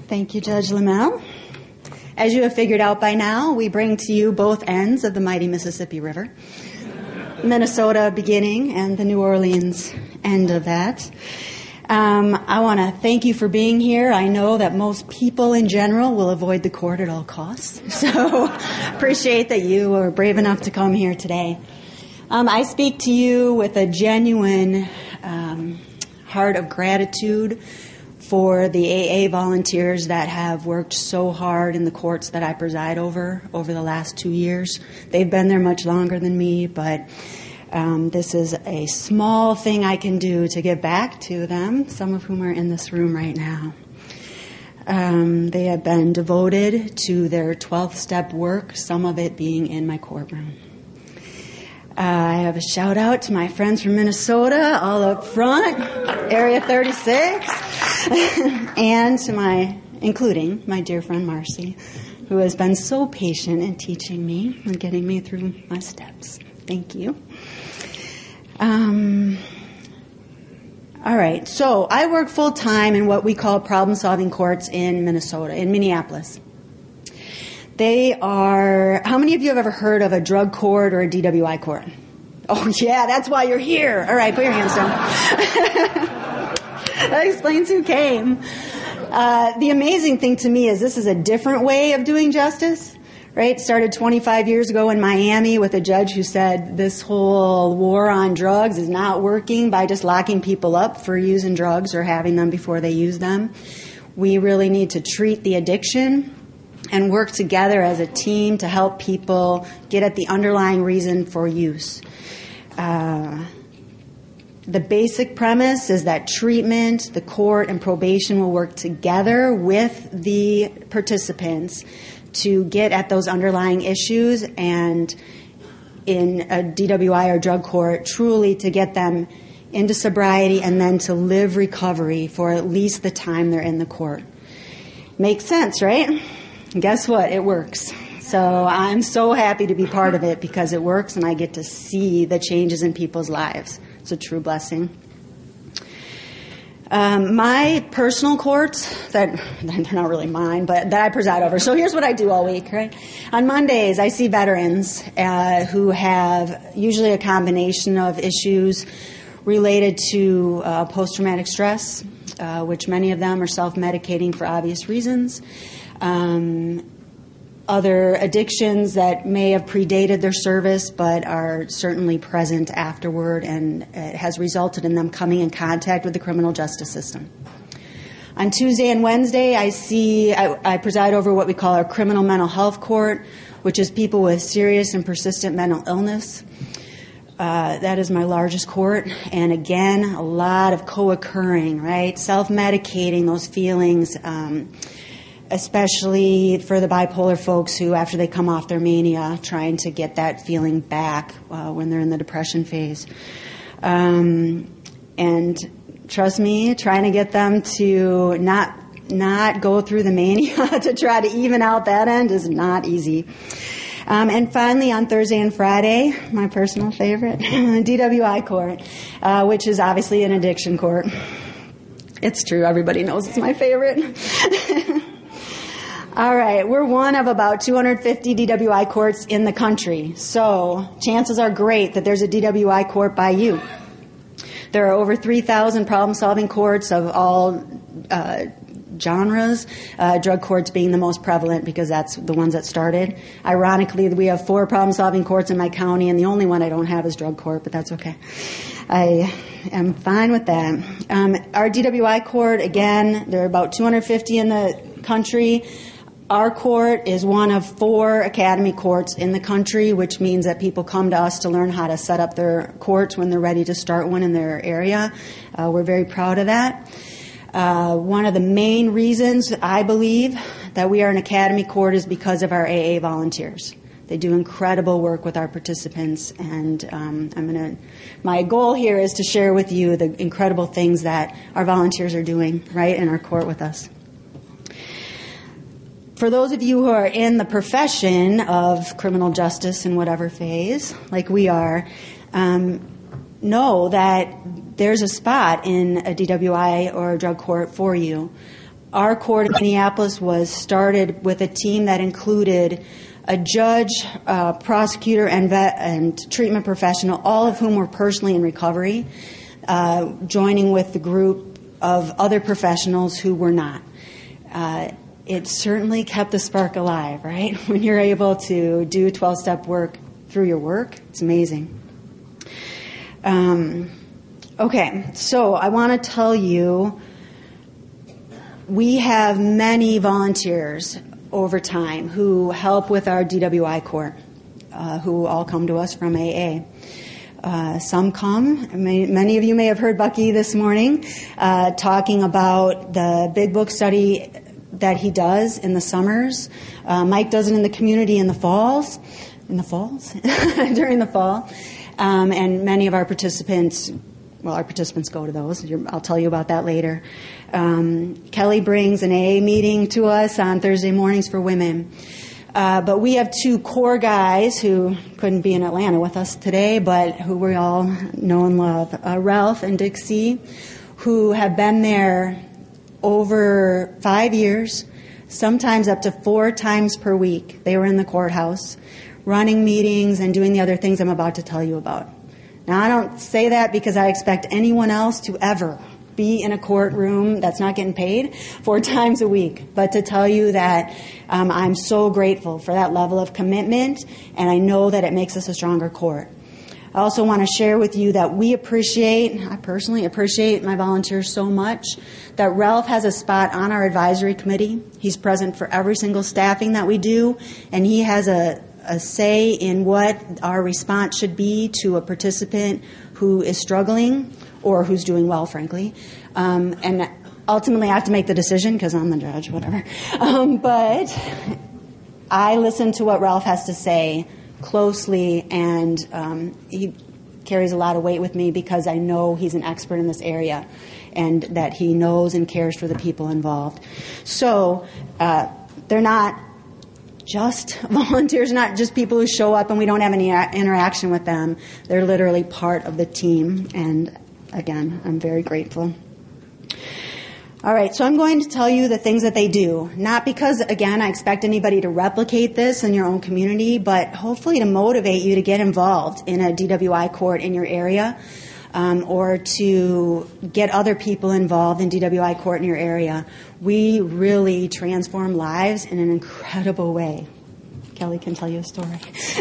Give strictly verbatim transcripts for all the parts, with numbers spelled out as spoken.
Thank you, Judge Lamel. As you have figured out by now, we bring to you both ends of the mighty Mississippi River. Minnesota beginning and the New Orleans end of that. Um, I want to thank you for being here. I know that most people in general will avoid the court at all costs. So appreciate that you were brave enough to come here today. Um, I speak to you with a genuine um, heart of gratitude for the A A volunteers that have worked so hard in the courts that I preside over over the last two years. They've been there much longer than me, but um, this is a small thing I can do to give back to them, some of whom are in this room right now. Um, they have been devoted to their twelfth step work, some of it being in my courtroom. Uh, I have a shout out to my friends from Minnesota, all up front, Area thirty-six, and to my, including my dear friend Marcy, who has been so patient in teaching me and getting me through my steps. Thank you. Um, all right, so I work full time in what we call problem-solving courts in Minnesota, in Minneapolis. They are, how many of you have ever heard of a drug court or a D W I court? Oh, yeah, that's why you're here. All right, put your hands down. That explains who came. Uh, the amazing thing to me is this is a different way of doing justice, right? It started twenty-five years ago in Miami with a judge who said this whole war on drugs is not working by just locking people up for using drugs or having them before they use them. We really need to treat the addiction and work together as a team to help people get at the underlying reason for use. Uh, the basic premise is that treatment, the court, and probation will work together with the participants to get at those underlying issues, and in a D W I or drug court, truly to get them into sobriety and then to live recovery for at least the time they're in the court. Makes sense, right? Guess what? It works. So I'm so happy to be part of it because it works and I get to see the changes in people's lives. It's a true blessing. Um, my personal courts, that they're not really mine, but that I preside over. So here's what I do all week, right? On Mondays, I see veterans uh, who have usually a combination of issues related to uh, post-traumatic stress, uh, which many of them are self-medicating for obvious reasons. Um, other addictions that may have predated their service but are certainly present afterward, and it has resulted in them coming in contact with the criminal justice system. On Tuesday and Wednesday, I see I, I preside over what we call our criminal mental health court, which is people with serious and persistent mental illness. Uh, that is my largest court, and again, a lot of co-occurring, right? Self-medicating those feelings, um, especially for the bipolar folks who, after they come off their mania, trying to get that feeling back uh, when they're in the depression phase. Um, and trust me, trying to get them to not not go through the mania to try to even out that end is not easy. Um, and finally, on Thursday and Friday, my personal favorite, D W I court, uh, which is obviously an addiction court. It's true. Everybody knows it's my favorite. All right. We're one of about two hundred fifty D W I courts in the country. So chances are great that there's a D W I court by you. There are over three thousand problem-solving courts of all uh genres, uh, drug courts being the most prevalent because that's the ones that started. Ironically, we have four problem-solving courts in my county, and the only one I don't have is drug court, but that's okay. I am fine with that. Um, our D W I court, again, there are about two hundred fifty in the country. Our court is one of four academy courts in the country, which means that people come to us to learn how to set up their courts when they're ready to start one in their area. Uh, we're very proud of that. Uh, one of the main reasons I believe that we are an academy court is because of our A A volunteers. They do incredible work with our participants, and um, I'm gonna. My goal here is to share with you the incredible things that our volunteers are doing right in our court with us. For those of you who are in the profession of criminal justice in whatever phase, like we are, um, know that there's a spot in a D W I or a drug court for you. Our court in Minneapolis was started with a team that included a judge, uh, prosecutor, and vet and treatment professional, all of whom were personally in recovery, uh, joining with the group of other professionals who were not. Uh, it certainly kept the spark alive, right? When you're able to do twelve-step work through your work, it's amazing. Um, okay, so I want to tell you, we have many volunteers over time who help with our D W I court, uh, who all come to us from A A. Uh, some come, many, many of you may have heard Bucky this morning uh, talking about the Big Book study that he does in the summers. Uh, Mike does it in the community in the falls, in the falls, during the fall. Um, and many of our participants, well, our participants go to those. I'll tell you about that later. Um, Kelly brings an A A meeting to us on Thursday mornings for women. Uh, but we have two core guys who couldn't be in Atlanta with us today, but who we all know and love, uh, Ralph and Dixie, who have been there over five years, sometimes up to four times per week. They were in the courthouse, running meetings and doing the other things I'm about to tell you about. Now, I don't say that because I expect anyone else to ever be in a courtroom that's not getting paid four times a week, but to tell you that um, I'm so grateful for that level of commitment, and I know that it makes us a stronger court. I also want to share with you that we appreciate, I personally appreciate my volunteers so much, that Ralph has a spot on our advisory committee. He's present for every single staffing that we do, and he has a, a say in what our response should be to a participant who is struggling or who's doing well, frankly. Um, and ultimately, I have to make the decision because I'm the judge, whatever. Um, but I listen to what Ralph has to say closely, and um, he carries a lot of weight with me because I know he's an expert in this area and that he knows and cares for the people involved. So uh, they're not just volunteers, not just people who show up and we don't have any interaction with them. They're literally part of the team, and again, I'm very grateful. All right, so I'm going to tell you the things that they do, not because, again, I expect anybody to replicate this in your own community, but hopefully to motivate you to get involved in a D W I court in your area, um, or to get other people involved in D W I court in your area. We really transform lives in an incredible way. Kelly can tell you a story.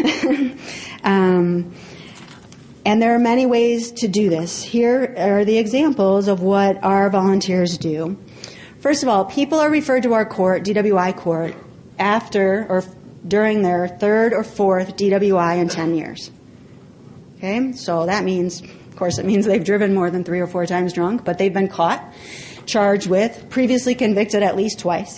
um, And there are many ways to do this. Here are the examples of what our volunteers do. First of all, people are referred to our court, D W I court, after or during their third or fourth D W I in ten years. Okay? So that means, of course, it means they've driven more than three or four times drunk, but they've been caught, charged with, previously convicted at least twice.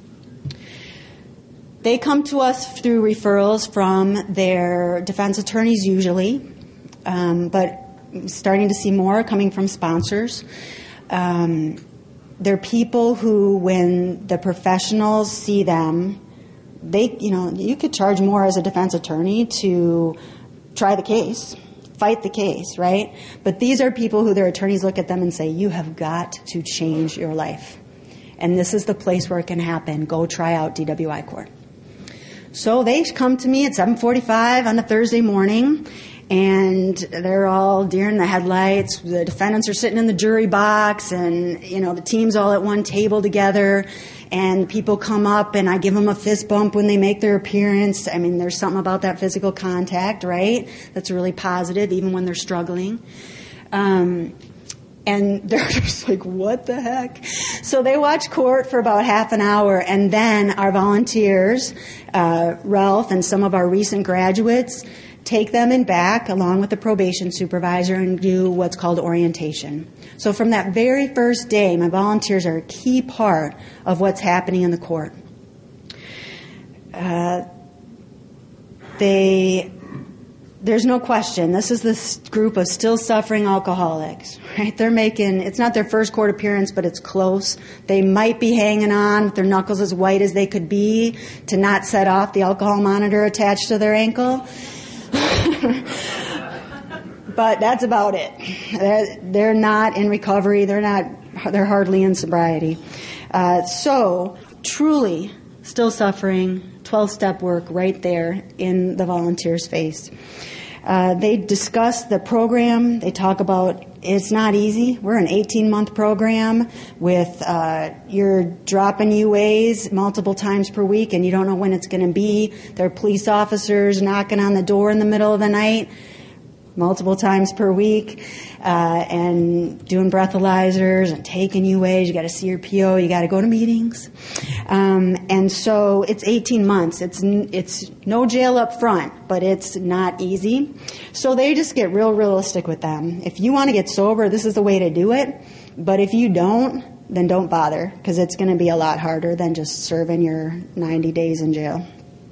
They come to us through referrals from their defense attorneys usually, Um, but starting to see more coming from sponsors. Um, they're people who, when the professionals see them, they, you know, you could charge more as a defense attorney to try the case, fight the case, right? But these are people who their attorneys look at them and say, you have got to change your life. And this is the place where it can happen. Go try out D W I court. So they come to me at seven forty-five on a Thursday morning, and they're all deer in the headlights. The defendants are sitting in the jury box, and, you know, the team's all at one table together, and people come up, and I give them a fist bump when they make their appearance. I mean, there's something about that physical contact, right, that's really positive, even when they're struggling. Um, and they're just like, what the heck? So they watch court for about half an hour, and then our volunteers, uh, Ralph and some of our recent graduates, take them in back along with the probation supervisor and do what's called orientation. So from that very first day, my volunteers are a key part of what's happening in the court. Uh, they, there's no question, this is this group of still suffering alcoholics, right? They're making, it's not their first court appearance, but it's close. They might be hanging on with their knuckles as white as they could be to not set off the alcohol monitor attached to their ankle. But that's about it. They're, they're not in recovery. They're not. They're hardly in sobriety. Uh, so, truly, still suffering, twelve-step work right there in the volunteers' face. Uh, they discuss the program. They talk about it's not easy. We're an eighteen-month program with uh, you're dropping U As multiple times per week, and you don't know when it's going to be. There are police officers knocking on the door in the middle of the night multiple times per week, uh, and doing breathalyzers and taking U As. You got to see your P O. You got to go to meetings, um, and so it's eighteen months. It's it's no jail up front, but it's not easy. So they just get real realistic with them. If you want to get sober, this is the way to do it. But if you don't, then don't bother, because it's going to be a lot harder than just serving your ninety days in jail.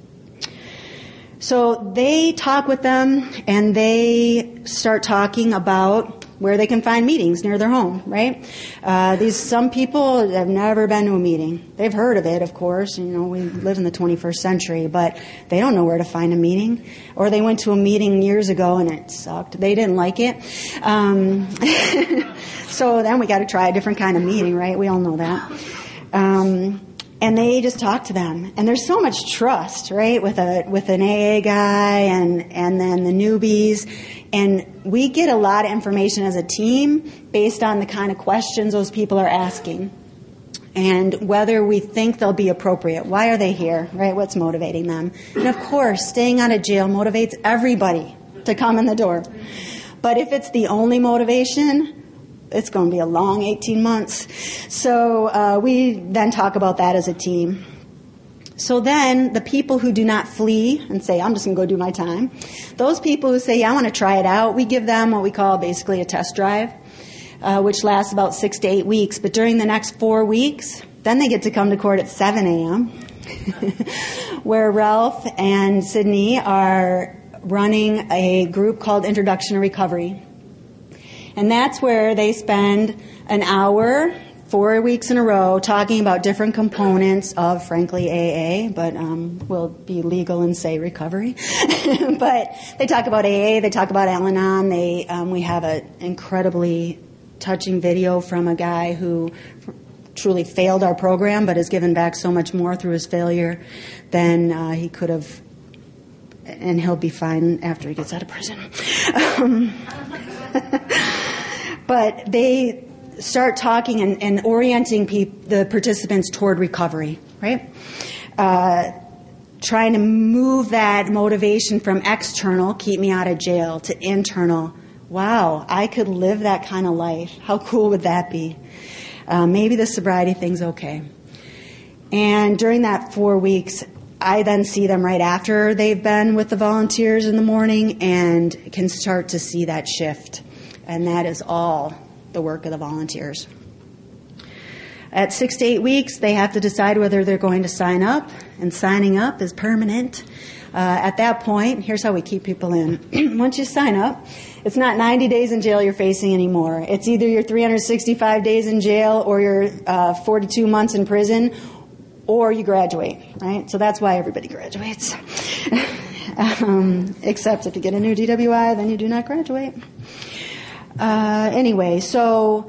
So they talk with them, and they start talking about where they can find meetings near their home, right? Uh, these some people have never been to a meeting. They've heard of it, of course. You know, we live in the twenty-first century, but they don't know where to find a meeting. Or they went to a meeting years ago and it sucked. They didn't like it. Um, so then we got to try a different kind of meeting, right? We all know that. Um, And they just talk to them. And there's so much trust, right, with a with an A A guy and, and then the newbies. And we get a lot of information as a team based on the kind of questions those people are asking and whether we think they'll be appropriate. Why are they here, right? What's motivating them? And, of course, staying out of jail motivates everybody to come in the door. But if it's the only motivation, it's going to be a long eighteen months. So uh, we then talk about that as a team. So then the people who do not flee and say, I'm just going to go do my time, those people who say, yeah, I want to try it out, we give them what we call basically a test drive, uh, which lasts about six to eight weeks. But during the next four weeks, then they get to come to court at seven a.m., where Ralph and Sydney are running a group called Introduction to Recovery. And that's where they spend an hour, four weeks in a row, talking about different components of, frankly, A A, but um, will be legal and say recovery. But they talk about A A, they talk about Al-Anon. They, um, we have an incredibly touching video from a guy who truly failed our program, but has given back so much more through his failure than uh, he could have, and he'll be fine after he gets out of prison. Um, But they start talking and, and orienting peop- the participants toward recovery, right? Uh, trying to move that motivation from external, keep me out of jail, to internal, wow, I could live that kind of life. How cool would that be? Uh, maybe the sobriety thing's okay. And during that four weeks, I then see them right after they've been with the volunteers in the morning and can start to see that shift. And that is all the work of the volunteers. At six to eight weeks, they have to decide whether they're going to sign up, and signing up is permanent. Uh, at that point, here's how we keep people in. Once you sign up, it's not ninety days in jail you're facing anymore. It's either your three hundred sixty-five days in jail or your uh, forty-two months in prison, or you graduate, right? So that's why everybody graduates. um, except if you get a new D W I, then you do not graduate. Uh, anyway, so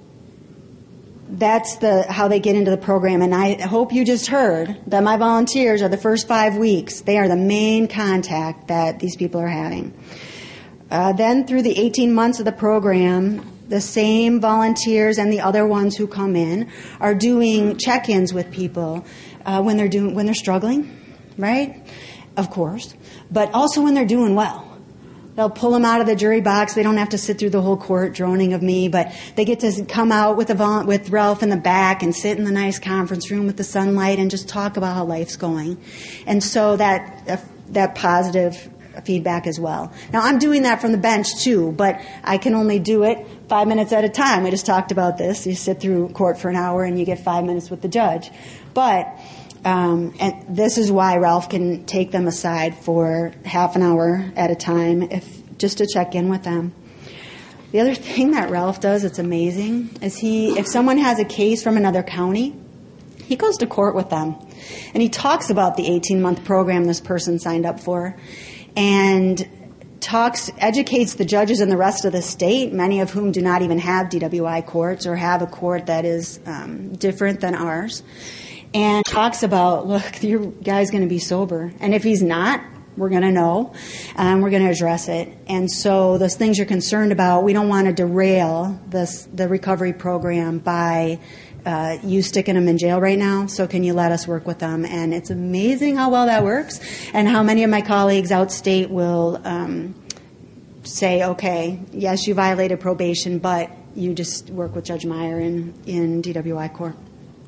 that's the how they get into the program. And I hope you just heard that my volunteers are the first five weeks. They are the main contact that these people are having. Uh, then through the eighteen months of the program, the same volunteers and the other ones who come in are doing check-ins with people uh, when they're doing when they're struggling, right? Of course, but also when they're doing well. They'll pull them out of the jury box. They don't have to sit through the whole court droning of me, but they get to come out with, the, with Ralph in the back and sit in the nice conference room with the sunlight and just talk about how life's going. And so that uh, that positive feedback as well. Now, I'm doing that from the bench, too, but I can only do it five minutes at a time. We just talked about this. You sit through court for an hour and you get five minutes with the judge. But Um, and this is why Ralph can take them aside for half an hour at a time, if just to check in with them. The other thing that Ralph does that's amazing is he, if someone has a case from another county, he goes to court with them. And he talks about the eighteen-month program this person signed up for and talks, educates the judges in the rest of the state, many of whom do not even have D W I courts or have a court that is um, different than ours, and talks about, look, your guy's going to be sober. And if he's not, we're going to know, and we're going to address it. And so those things you're concerned about, we don't want to derail this, the recovery program by uh, you sticking them in jail right now, so can you let us work with them? And it's amazing how well that works, and how many of my colleagues outstate will um, say, okay, yes, you violated probation, but you just work with Judge Meyer in, in D W I court.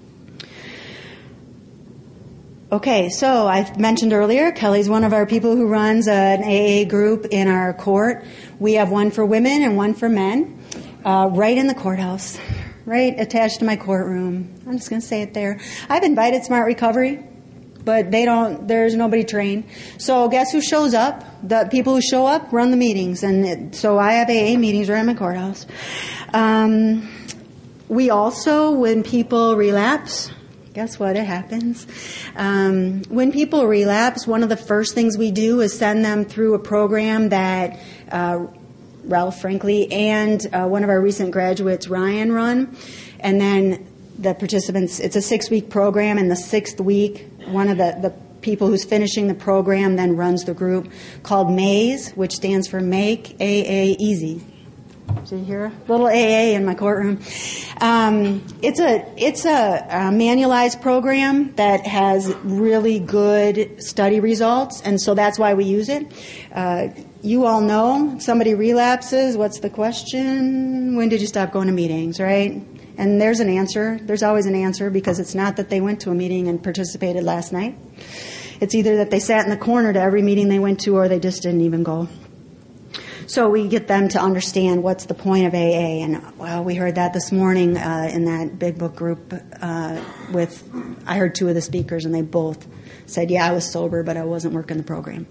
Okay, so I mentioned earlier, Kelly's one of our people who runs an A A group in our court. We have one for women and one for men, uh, right in the courthouse, right attached to my courtroom. I'm just going to say it there. I've invited Smart Recovery, but they don't, there's nobody trained. So guess who shows up? The people who show up run the meetings. And it, so I have A A meetings right in my courthouse. Um, we also, when people relapse, guess what? It happens. Um, when people relapse, one of the first things we do is send them through a program that uh, Ralph, frankly, and uh, one of our recent graduates, Ryan, run. And then the participants, it's a six-week program, and the sixth week, one of the, the people who's finishing the program then runs the group called MAZE, which stands for Make A A Easy. So you hear a little A A in my courtroom. Um, it's a it's a, a manualized program that has really good study results, and so that's why we use it. Uh, you all know somebody relapses. What's the question? When did you stop going to meetings, right? And there's an answer. There's always an answer, because it's not that they went to a meeting and participated last night. It's either that they sat in the corner to every meeting they went to, or they just didn't even go. So we get them to understand what's the point of A A. And, well, we heard that this morning uh, in that big book group uh, with, I heard two of the speakers, and they both said, yeah, I was sober, but I wasn't working the program.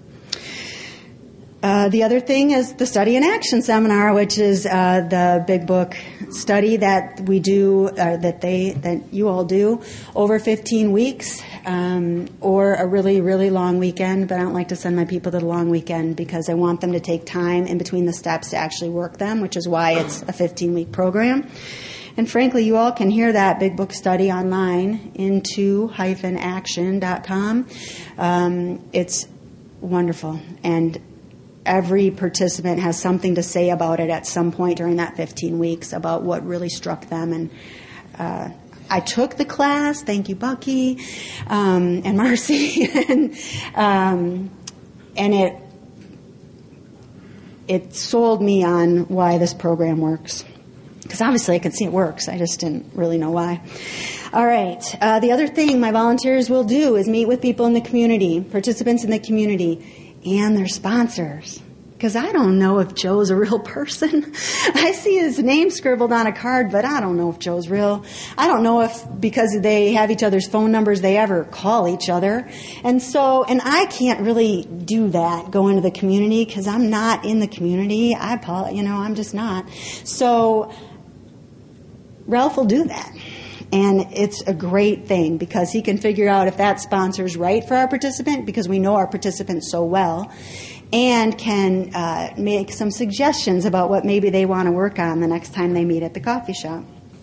Uh, the other thing is the Study in Action Seminar, which is uh, the big book study that we do, uh, that they, that you all do over fifteen weeks, um, or a really, really long weekend. But I don't like to send my people to the long weekend, because I want them to take time in between the steps to actually work them, which is why it's a fifteen-week program. And frankly, you all can hear that big book study online, into dash action dot com. Um, it's wonderful, and every participant has something to say about it at some point during that fifteen weeks, about what really struck them. And uh, I took the class, thank you, Bucky, um, and Marcy, and, um, and it it sold me on why this program works. Because obviously I could see it works, I just didn't really know why. All right, uh, the other thing my volunteers will do is meet with people in the community, participants in the community, and their sponsors. Because I don't know if Joe's a real person. I see his name scribbled on a card, but I don't know if Joe's real. I don't know if, because they have each other's phone numbers, they ever call each other. And so, and I can't really do that, go into the community, because I'm not in the community. I, you know, I'm just not. So Ralph will do that. And it's a great thing, because he can figure out if that sponsor's right for our participant, because we know our participants so well, and can uh, make some suggestions about what maybe they want to work on the next time they meet at the coffee shop.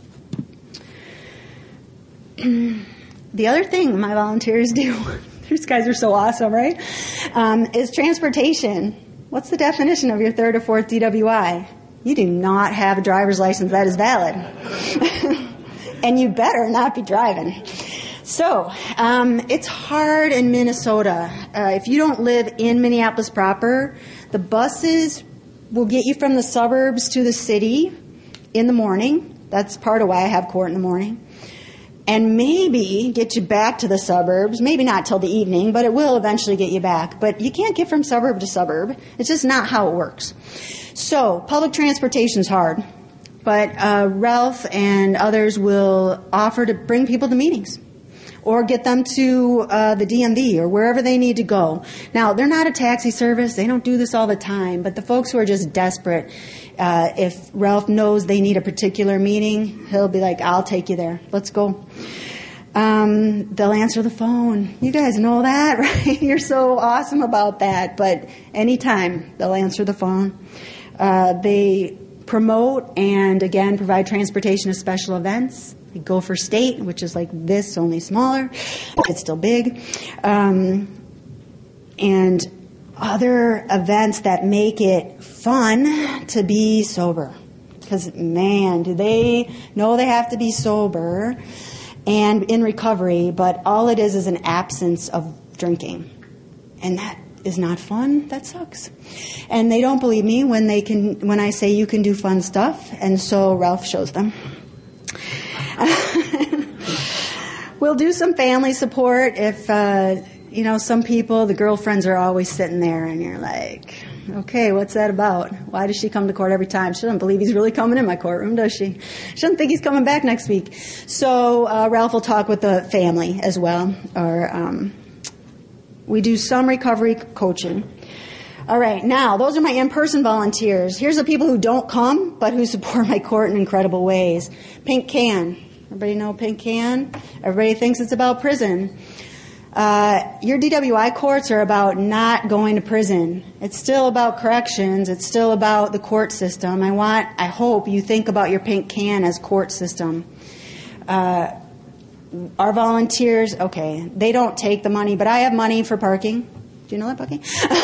The other thing my volunteers do, these guys are so awesome, right, um, is transportation. What's the definition of your third or fourth D W I? You do not have a driver's license that is valid. And you better not be driving. So, um, it's hard in Minnesota. Uh, if you don't live in Minneapolis proper, the buses will get you from the suburbs to the city in the morning. That's part of why I have court in the morning. And maybe get you back to the suburbs, maybe not till the evening, but it will eventually get you back. But you can't get from suburb to suburb. It's just not how it works. So, public transportation is hard. But uh, Ralph and others will offer to bring people to meetings or get them to uh, the D M V or wherever they need to go. Now, they're not a taxi service. They don't do this all the time. But the folks who are just desperate, uh, if Ralph knows they need a particular meeting, he'll be like, I'll take you there. Let's go. Um, they'll answer the phone. You guys know that, right? You're so awesome about that. But anytime, they'll answer the phone. Uh, they promote and, again, provide transportation to special events. They go for state, which is like this, only smaller. It's still big. Um, and other events that make it fun to be sober. Because, man, do they know they have to be sober and in recovery, but all it is is an absence of drinking. And that is not fun. That sucks. And they don't believe me when they can when I say you can do fun stuff, and so Ralph shows them. We'll do some family support if uh, you know, some people, the girlfriends are always sitting there and you're like, okay, what's that about? Why does she come to court every time? She doesn't believe he's really coming in my courtroom, does she? She doesn't think he's coming back next week. So uh, Ralph will talk with the family as well. Or um, we do some recovery coaching. All right, now, those are my in-person volunteers. Here's the people who don't come, but who support my court in incredible ways. Pink Can. Everybody know Pink Can? Everybody thinks it's about prison. Uh, your D W I courts are about not going to prison. It's still about corrections. It's still about the court system. I want, I hope you think about your Pink Can as court system. Uh, our volunteers, okay, they don't take the money, but I have money for parking. Do you know that, Bucky?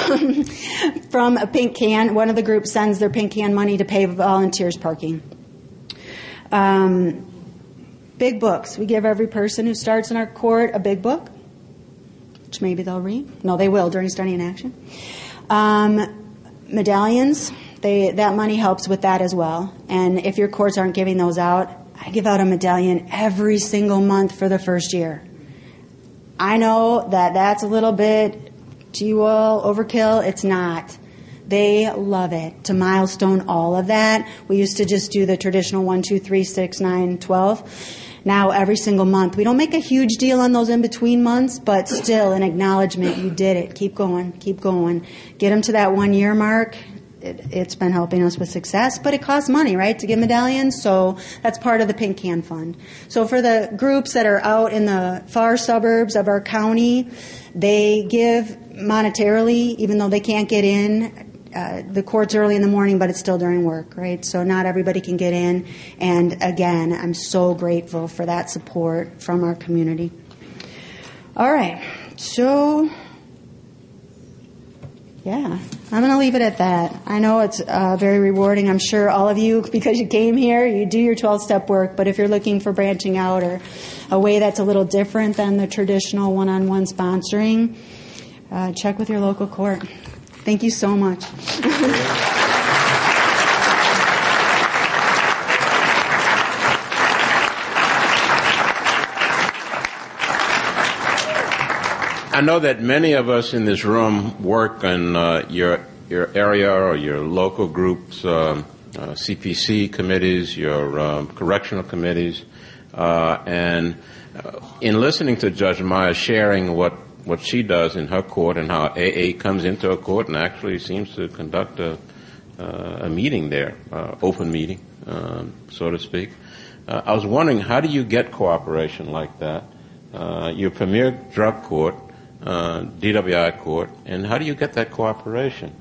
From a Pink Can. One of the groups sends their Pink Can money to pay volunteers parking. Um, big books. We give every person who starts in our court a big book, which maybe they'll read. No, they will during Study in Action. Um, medallions, they that money helps with that as well. And if your courts aren't giving those out, I give out a medallion every single month for the first year. I know that that's a little bit, to you all, overkill. It's not. They love it. To milestone all of that, we used to just do the traditional one, two, three, six, nine, twelve. Now, every single month. We don't make a huge deal on those in-between months, but still an acknowledgement. You did it. Keep going. Keep going. Get them to that one-year mark. It, it's been helping us with success, but it costs money, right, to give medallions, so that's part of the Pink Can Fund. So for the groups that are out in the far suburbs of our county, they give monetarily, even though they can't get in. Uh, the court's early in the morning, but it's still during work, right? So not everybody can get in. And again, I'm so grateful for that support from our community. All right. So, yeah, I'm going to leave it at that. I know it's uh, very rewarding. I'm sure all of you, because you came here, you do your twelve-step work. But if you're looking for branching out or a way that's a little different than the traditional one-on-one sponsoring, uh, check with your local court. Thank you so much. I know that many of us in this room work in uh, your your area or your local groups, uh, uh, C P C committees, your um, correctional committees, uh, and uh, in listening to Judge Maya sharing what what she does in her court and how A A comes into a court and actually seems to conduct a, uh, a meeting there, uh, open meeting, um, so to speak. Uh, I was wondering, how do you get cooperation like that? Uh, your premier drug court, uh, D W I court, and how do you get that cooperation?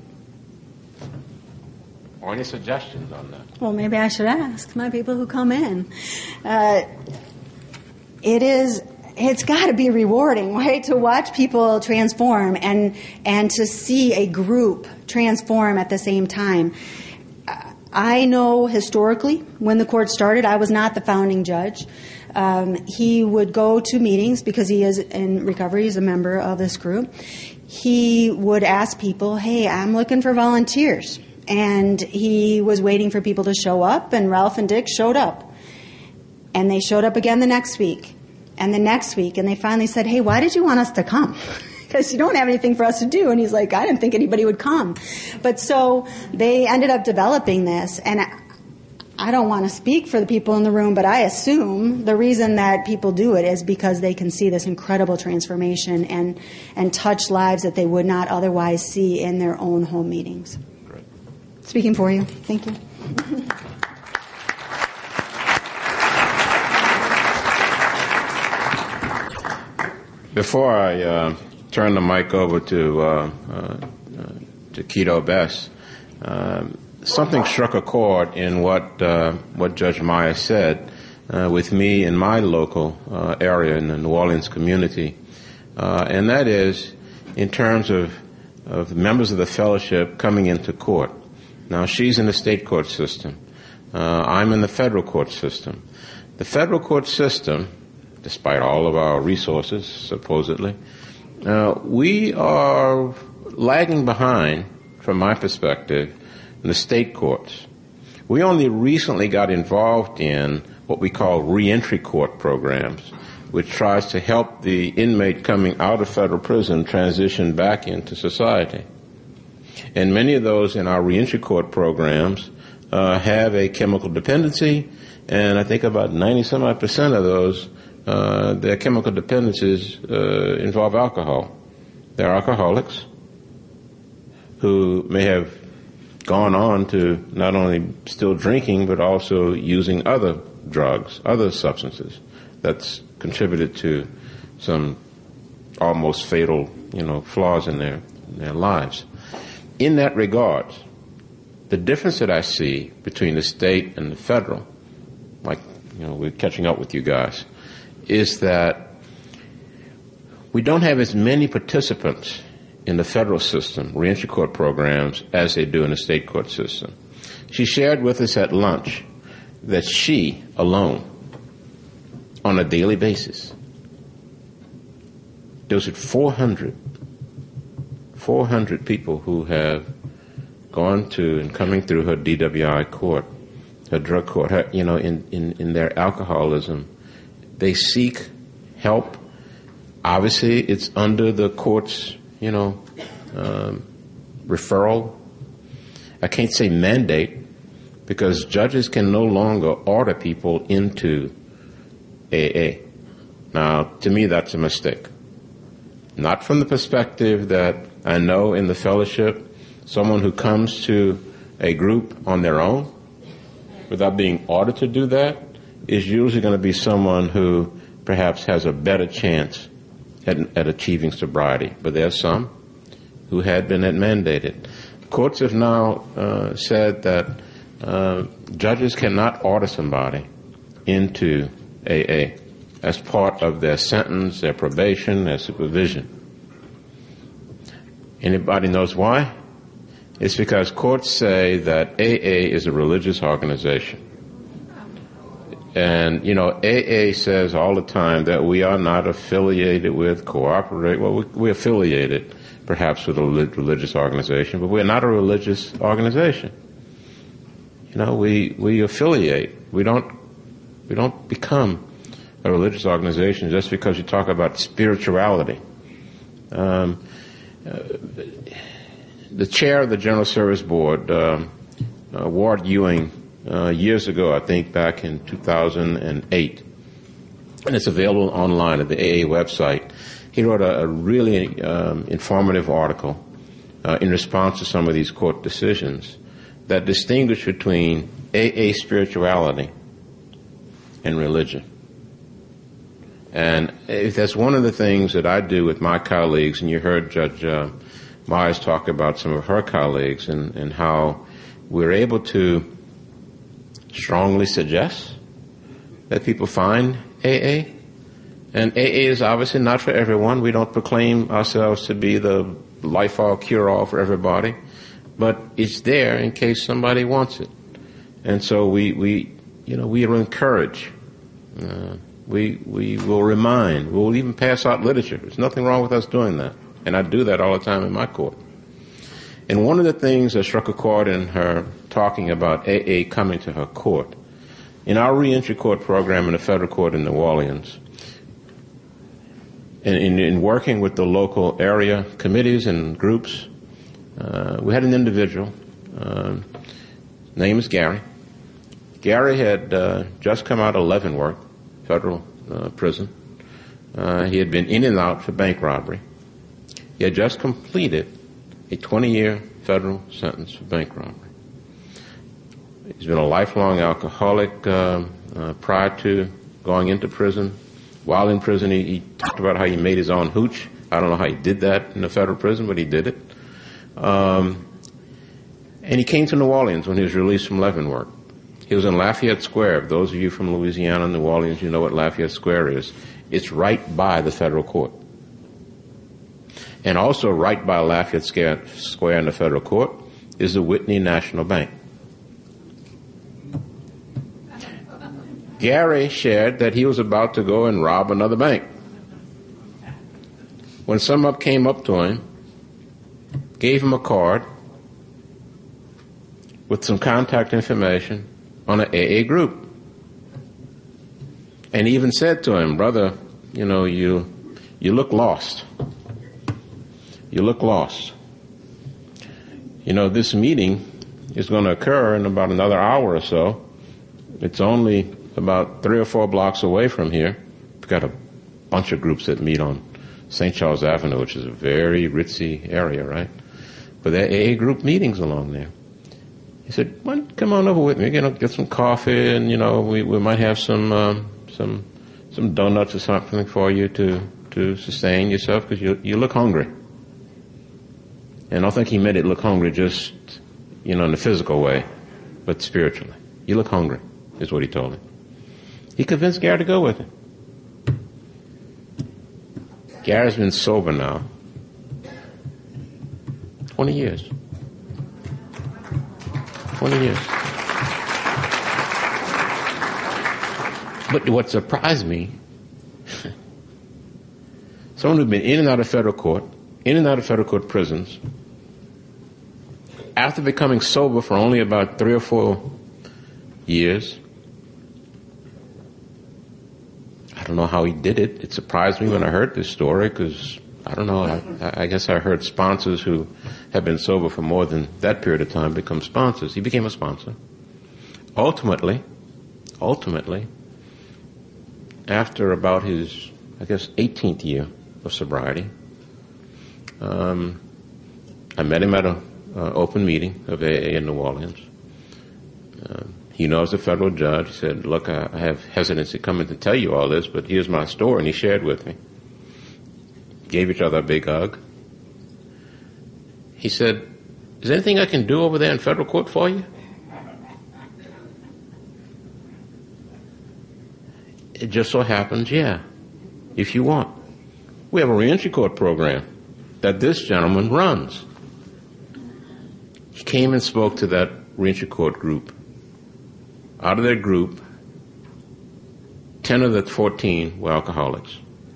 Or any suggestions on that? Well, maybe I should ask my people who come in. Uh, it is... It's got to be rewarding, right, to watch people transform and and to see a group transform at the same time. I know historically, when the court started, I was not the founding judge. Um, he would go to meetings because he is in recovery. He's a member of this group. He would ask people, hey, I'm looking for volunteers. And he was waiting for people to show up, and Ralph and Dick showed up. And they showed up again the next week. And the next week, and they finally said, hey, why did you want us to come? Because you don't have anything for us to do. And he's like, I didn't think anybody would come. But so they ended up developing this. And I don't want to speak for the people in the room, but I assume the reason that people do it is because they can see this incredible transformation and, and touch lives that they would not otherwise see in their own home meetings. Great. Speaking for you. Thank you. Before I uh, turn the mic over to uh, uh, to Keto Best, um, something struck a chord in what uh, what Judge Meyer said uh, with me in my local uh, area in the New Orleans community, uh, and that is in terms of of members of the fellowship coming into court. Now, she's in the state court system. Uh, I'm in the federal court system. The federal court system, despite all of our resources, supposedly, uh, we are lagging behind, from my perspective, in the state courts. We only recently got involved in what we call reentry court programs, which tries to help the inmate coming out of federal prison transition back into society. And many of those in our reentry court programs uh, have a chemical dependency, and I think about ninety-some odd percent of those, uh, their chemical dependencies uh, involve alcohol. They're alcoholics who may have gone on to not only still drinking, but also using other drugs, other substances that's contributed to some almost fatal, you know, flaws in their, in their lives. In that regard, the difference that I see between the state and the federal, like, you know, we're catching up with you guys, is that we don't have as many participants in the federal system, reentry court programs, as they do in the state court system. She shared with us at lunch that she alone, on a daily basis, deals with four hundred, four hundred people who have gone to and coming through her D W I court, her drug court, her, you know, in, in, in their alcoholism. They seek help. Obviously, it's under the court's, you know, um, referral. I can't say mandate, because judges can no longer order people into A A. Now, to me, that's a mistake. Not from the perspective that I know in the fellowship, someone who comes to a group on their own without being ordered to do that is usually going to be someone who perhaps has a better chance at, at achieving sobriety. But there are some who had been mandated. Courts have now uh, said that uh, judges cannot order somebody into A A as part of their sentence, their probation, their supervision. Anybody knows why? It's because courts say that A A is a religious organization. And, you know, A A says all the time that we are not affiliated with, cooperate, well, we, we're affiliated perhaps with a religious organization, but we're not a religious organization. You know, we, we affiliate. We don't, we don't become a religious organization just because you talk about spirituality. Um, uh, the chair of the General Service Board, uh, uh, Ward Ewing, uh, years ago, I think back in two thousand eight, and it's available online at the A A website, he wrote a, a really um, informative article uh, in response to some of these court decisions that distinguish between A A spirituality and religion. And if that's one of the things that I do with my colleagues, and you heard Judge uh, Myers talk about some of her colleagues and, and how we're able to strongly suggest that people find A A. And A A is obviously not for everyone. We don't proclaim ourselves to be the life-all, cure-all for everybody. But it's there in case somebody wants it. And so we, we you know, we will encourage. Uh, we, we will remind. We'll even pass out literature. There's nothing wrong with us doing that. And I do that all the time in my court. And one of the things that struck a chord in her talking about A A coming to her court, in our reentry court program in the federal court in New Orleans, in, in, in working with the local area committees and groups, uh, we had an individual, uh, name is Gary. Gary had uh, just come out of Leavenworth federal uh, prison. Uh, he had been in and out for bank robbery. He had just completed a twenty-year federal sentence for bank robbery. He's been a lifelong alcoholic uh, uh, prior to going into prison, While in prison, he, he talked about how he made his own hooch. I don't know how he did that in a federal prison, but he did it. Um, and he came to New Orleans when he was released from Leavenworth. He was in Lafayette Square. If those of you from Louisiana, New Orleans, you know what Lafayette Square is. It's right by the federal court. And also right by Lafayette Square in the federal court is the Whitney National Bank. Gary shared that he was about to go and rob another bank. When someone came up to him, gave him a card with some contact information on an A A group. And he even said to him, brother, you know, you you look lost. You look lost. You know, this meeting is going to occur in about another hour or so. It's only about three or four blocks away from here. We've got a bunch of groups that meet on Saint Charles Avenue, which is a very ritzy area, right? But there are A A group meetings along there. He said, well, come on over with me, you know, get some coffee, and, you know, we, we might have some um, some some donuts or something for you to, to sustain yourself, because you, you look hungry. And I don't think he meant it look hungry just, you know, in the physical way, but spiritually. You look hungry, is what he told him. He convinced Gary to go with him. Gary's been sober now twenty years. twenty years. But what surprised me, someone who'd been in and out of federal court, in and out of federal court prisons, after becoming sober for only about three or four years, I don't know how he did it. It surprised me when I heard this story, because, I don't know, I, I guess I heard sponsors who have been sober for more than that period of time become sponsors. He became a sponsor. Ultimately, ultimately, after about his, I guess, eighteenth year of sobriety, um, I met him at an uh, open meeting of A A in New Orleans. Uh, he knows the federal judge. He said, look, I, I have hesitancy coming to tell you all this, but here's my story, and he shared with me. Gave each other a big hug. He said, is there anything I can do over there in federal court for you? It just so happens, yeah, if you want. We have a reentry court program that this gentleman runs. He came and spoke to that reentry court group. Out of their group, ten of the fourteen were alcoholics.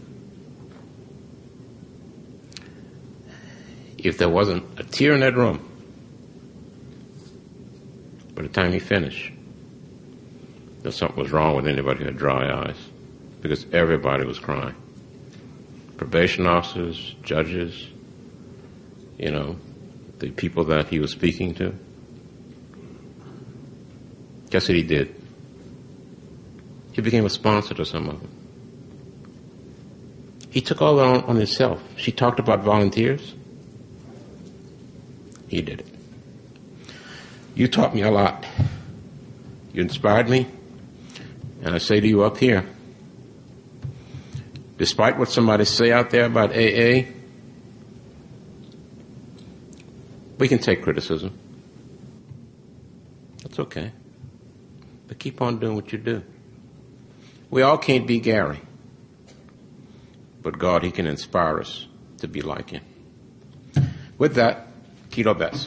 If there wasn't a tear in that room, by the time he finished, that something was wrong with anybody who had dry eyes, because everybody was crying. Probation officers, judges, you know, the people that he was speaking to. Guess what he did? He became a sponsor to some of them. He took all that on, on himself. She talked about volunteers. He did it. You taught me a lot. You inspired me. And I say to you up here, despite what somebody say out there about A A, we can take criticism. That's okay. But keep on doing what you do. We all can't be Gary. But God, he can inspire us to be like him. With that, Tito Bess.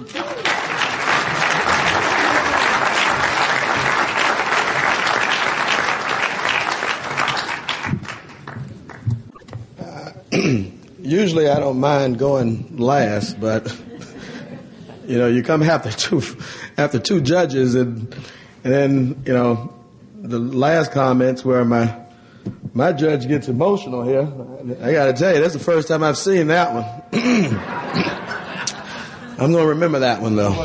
Usually I don't mind going last, but you know, you come after two after two judges, and and then you know the last comments where my my judge gets emotional here. I got to tell you, that's the first time I've seen that one. I'm going to remember that one though.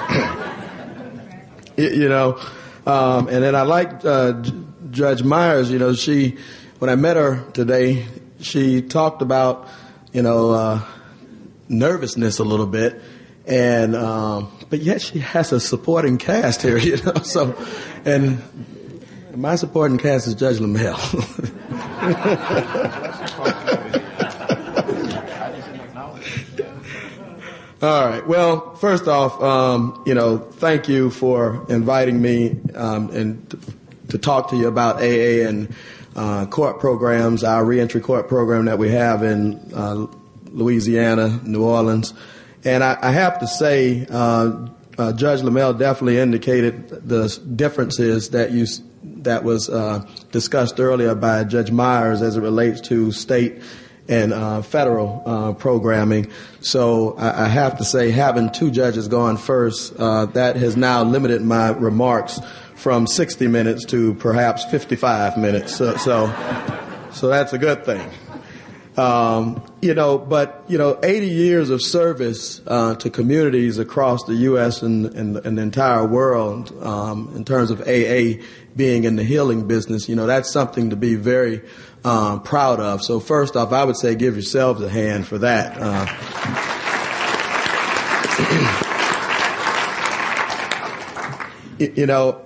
You know, um, and then I liked uh, Judge Myers. You know, she when I met her today, she talked about, you know, uh, nervousness a little bit, and um, but yet she has a supporting cast here, you know. So, and My supporting cast is Judge LaMel. All right. Well, first off, um, you know, thank you for inviting me um, and to, to talk to you about A A and uh, court programs, our reentry court program that we have in uh, Louisiana, New Orleans. And I, I have to say, uh, uh, Judge LaMel definitely indicated the differences that you that was uh, discussed earlier by Judge Myers as it relates to state and uh, federal uh, programming. So I, I have to say, having two judges gone first, uh, that has now limited my remarks from sixty minutes to perhaps fifty-five minutes. So, so, so that's a good thing. Um, you know, but, you know, eighty years of service uh, to communities across the U S and, and, and the entire world um, in terms of A A being in the healing business, you know, that's something to be very uh, proud of. So first off, I would say give yourselves a hand for that. Uh, you know,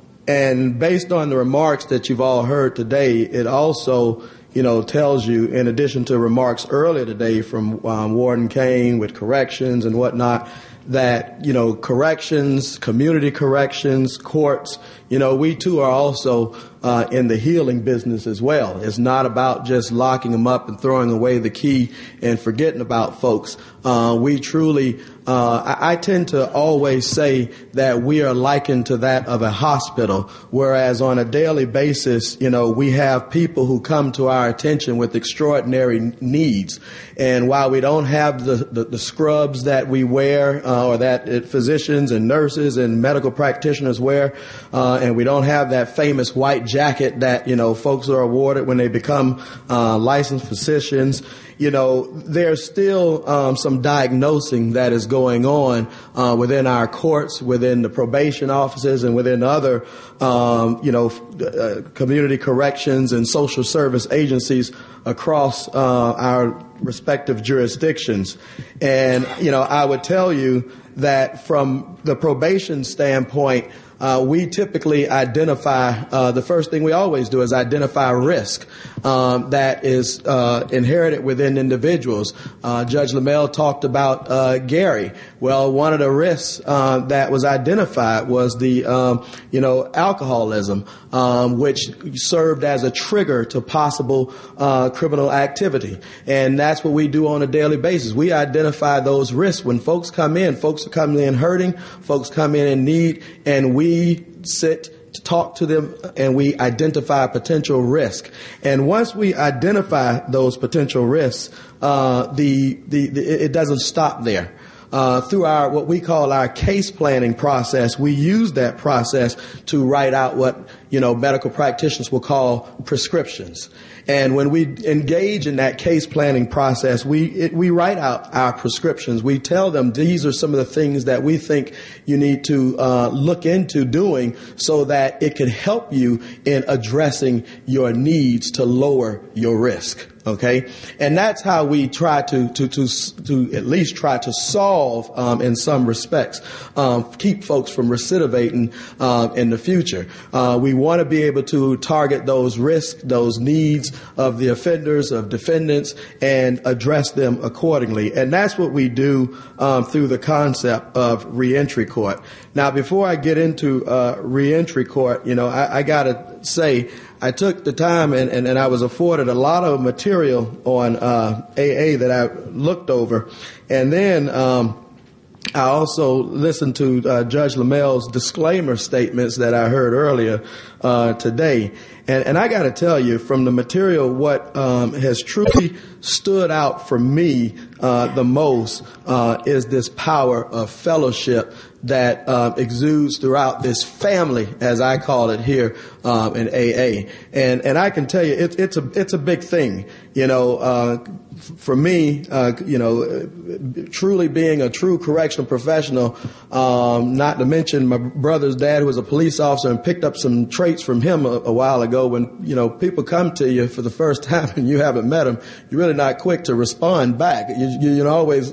and based on the remarks that you've all heard today, it also you know, tells you, in addition to remarks earlier today from um, Warden Kane with corrections and whatnot, that, you know, corrections, community corrections, courts, you know, we too are also uh, in the healing business as well. It's not about just locking them up and throwing away the key and forgetting about folks. Uh, we truly, uh, I, I tend to always say that we are likened to that of a hospital, whereas on a daily basis, you know, we have people who come to our attention with extraordinary needs. And while we don't have the, the, the scrubs that we wear, uh, or that uh, physicians and nurses and medical practitioners wear, uh, and we don't have that famous white jacket that, you know, folks are awarded when they become uh, licensed physicians, you know, there's still um, some diagnosing that is going on uh, within our courts, within the probation offices, and within other, um, you know, uh, community corrections and social service agencies across uh, our respective jurisdictions. And, you know, I would tell you that from the probation standpoint, Uh, we typically identify, uh, the first thing we always do is identify risk um, that is uh, inherited within individuals. Uh, Judge LaMel talked about uh, Gary. Well, one of the risks uh, that was identified was the, um, you know, alcoholism, um, which served as a trigger to possible uh, criminal activity. And that's what we do on a daily basis. We identify those risks. When folks come in, folks are coming in hurting, folks come in in need, and we We sit to talk to them and we identify potential risk. And once we identify those potential risks, uh, the, the, the it doesn't stop there. Uh, through our what we call our case planning process, we use that process to write out what, you know, medical practitioners will call prescriptions. And when we engage in that case planning process, we it, we write out our prescriptions. We tell them these are some of the things that we think you need to uh, look into doing so that it can help you in addressing your needs to lower your risk. Okay, and that's how we try to to to to at least try to solve um, in some respects, um, keep folks from recidivating um, in the future. Uh, we want to be able to target those risks, those needs of the offenders, of defendants, and address them accordingly. And that's what we do um, through the concept of reentry court. Now, before I get into uh, reentry court, you know, I, I got to say, I took the time and, and, and I was afforded a lot of material on uh, A A that I looked over. And then um, I also listened to uh, Judge LaMel's disclaimer statements that I heard earlier uh, today. And, and I got to tell you, from the material, what um, has truly stood out for me uh, the most uh, is this power of fellowship that uh, exudes throughout this family, as I call it here um, in A A. And and I can tell you, it, it's a it's a big thing. You know, uh, for me, uh, you know, truly being a true correctional professional, um, not to mention my brother's dad, who was a police officer, and picked up some traits from him a, a while ago. When, you know, people come to you for the first time and you haven't met them, you're really not quick to respond back. You, you, you always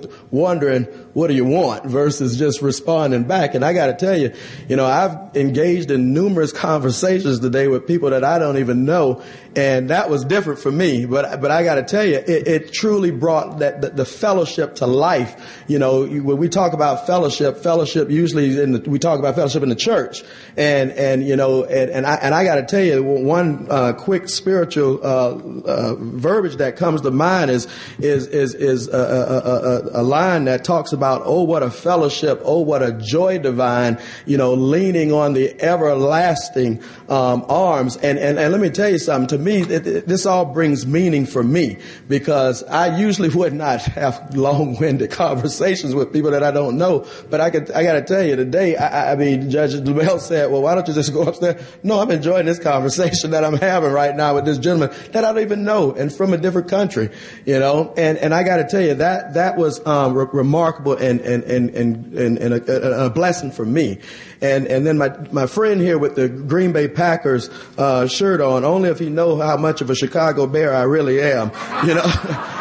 wondering, what do you want, versus just responding back. And I got to tell you, you know, I've engaged in numerous conversations today with people that I don't even know, and that was different for me. But but I got to tell you, it, it truly brought that the, the fellowship to life. You know, when we talk about fellowship, fellowship usually in the, we talk about fellowship in the church, and and you know, and, and I and I got to tell you, one uh, quick spiritual uh, uh, verbiage that comes to mind is is is is a, a, a, a line that talks about About, oh, what a fellowship, oh, what a joy divine, you know, leaning on the everlasting um, arms. And, and, and let me tell you something. To me, it, it, this all brings meaning for me, because I usually would not have long-winded conversations with people that I don't know. But I could, I got to tell you, today, I, I mean, Judge LaMelle said, well, why don't you just go upstairs? No, I'm enjoying this conversation that I'm having right now with this gentleman that I don't even know, and from a different country, you know. And, and I got to tell you, that, that was um, re- remarkable. And and and and, and a, a blessing for me, and and then my my friend here with the Green Bay Packers uh, shirt on. Only if he know how much of a Chicago Bear I really am, you know.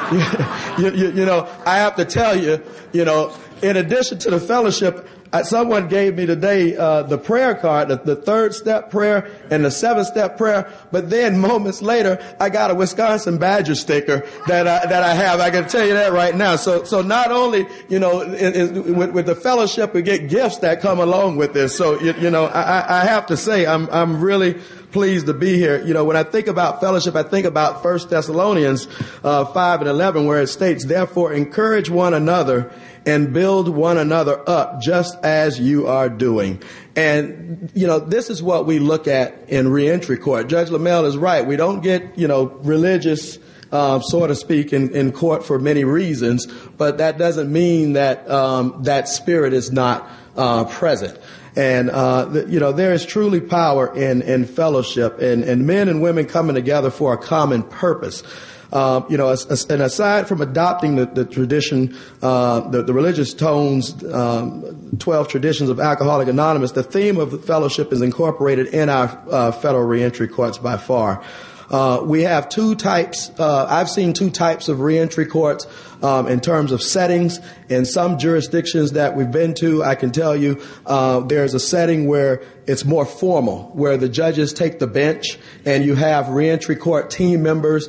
you, you, you know, I have to tell you, you know, in addition to the fellowship, I, someone gave me today uh, the prayer card, the, the third step prayer and the seventh step prayer. But then moments later, I got a Wisconsin Badger sticker that I, that I have. I can tell you that right now. So so not only, you know, it, it, with, with the fellowship, we get gifts that come along with this. So you, you know, I, I have to say, I'm I'm really pleased to be here. You know, when I think about fellowship, I think about First Thessalonians uh, five and eleven, where it states, "Therefore, encourage one another and build one another up, just as you are doing." And, you know, this is what we look at in reentry court. Judge LaMelle is right. We don't get, you know, religious, uh, so to speak, in, in court for many reasons, but that doesn't mean that um, that spirit is not uh, present. And, uh, the, you know, there is truly power in, in fellowship, and, and men and women coming together for a common purpose. Uh, you know, as, as, and aside from adopting the, the tradition, uh, the, the religious tones, um, twelve traditions of Alcoholics Anonymous, the theme of the fellowship is incorporated in our uh, federal reentry courts by far. Uh, we have two types. Uh, I've seen two types of reentry courts um, in terms of settings. In some jurisdictions that we've been to, I can tell you uh, there's a setting where it's more formal, where the judges take the bench and you have reentry court team members.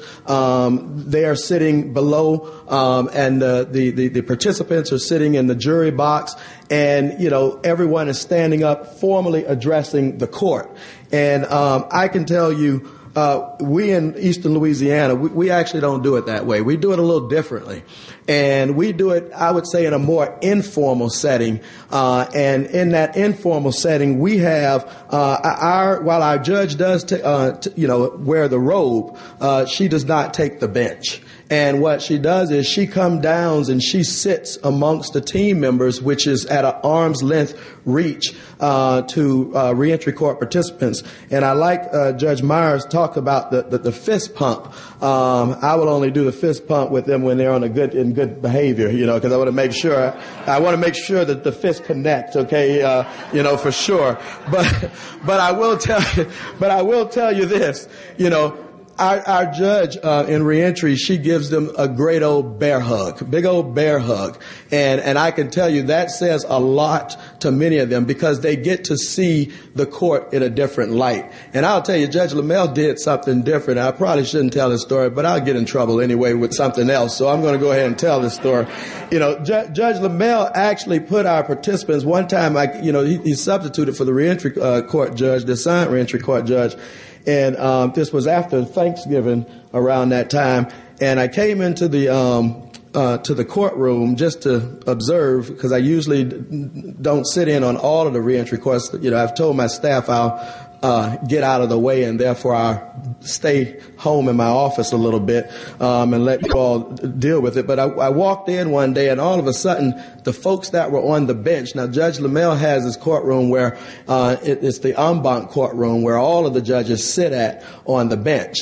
Um, they are sitting below, um, and uh, the, the the participants are sitting in the jury box, and you know everyone is standing up, formally addressing the court. And um, I can tell you. Uh, we in Eastern Louisiana, we, we actually don't do it that way. We do it a little differently. And we do it, I would say, in a more informal setting. Uh, and in that informal setting, we have, uh, our, while our judge does, t- uh, t- you know, wear the robe, uh, she does not take the bench. And what she does is she comes down and she sits amongst the team members, which is at an arm's length reach uh, to uh, reentry court participants. And I like uh, Judge Myers talk about the, the, the fist pump. Um, I will only do the fist pump with them when they're on a good in good behavior, you know, because I want to make sure I want to make sure that the fist connect. Okay, uh, you know, for sure. But but I will tell you, but I will tell you this, you know. Our, our judge uh, in reentry, she gives them a great old bear hug, big old bear hug. And, and I can tell you that says a lot to many of them, because they get to see the court in a different light. And I'll tell you, Judge LaMelle did something different. I probably shouldn't tell this story, but I'll get in trouble anyway with something else. So I'm going to go ahead and tell this story. You know, Ju- Judge LaMelle actually put our participants one time, like, you know, he, he substituted for the reentry uh, court judge, the assigned reentry court judge. And um, this was after Thanksgiving, around that time. And I came into the um, uh, to the courtroom just to observe, because I usually don't sit in on all of the reentry courts. You know, I've told my staff I'll uh, get out of the way, and therefore I'll stay home in my office a little bit um, and let you all deal with it. But I, I walked in one day, and all of a sudden, the folks that were on the bench. Now, Judge LaMelle has his courtroom where uh, it, it's the en banc courtroom where all of the judges sit at on the bench.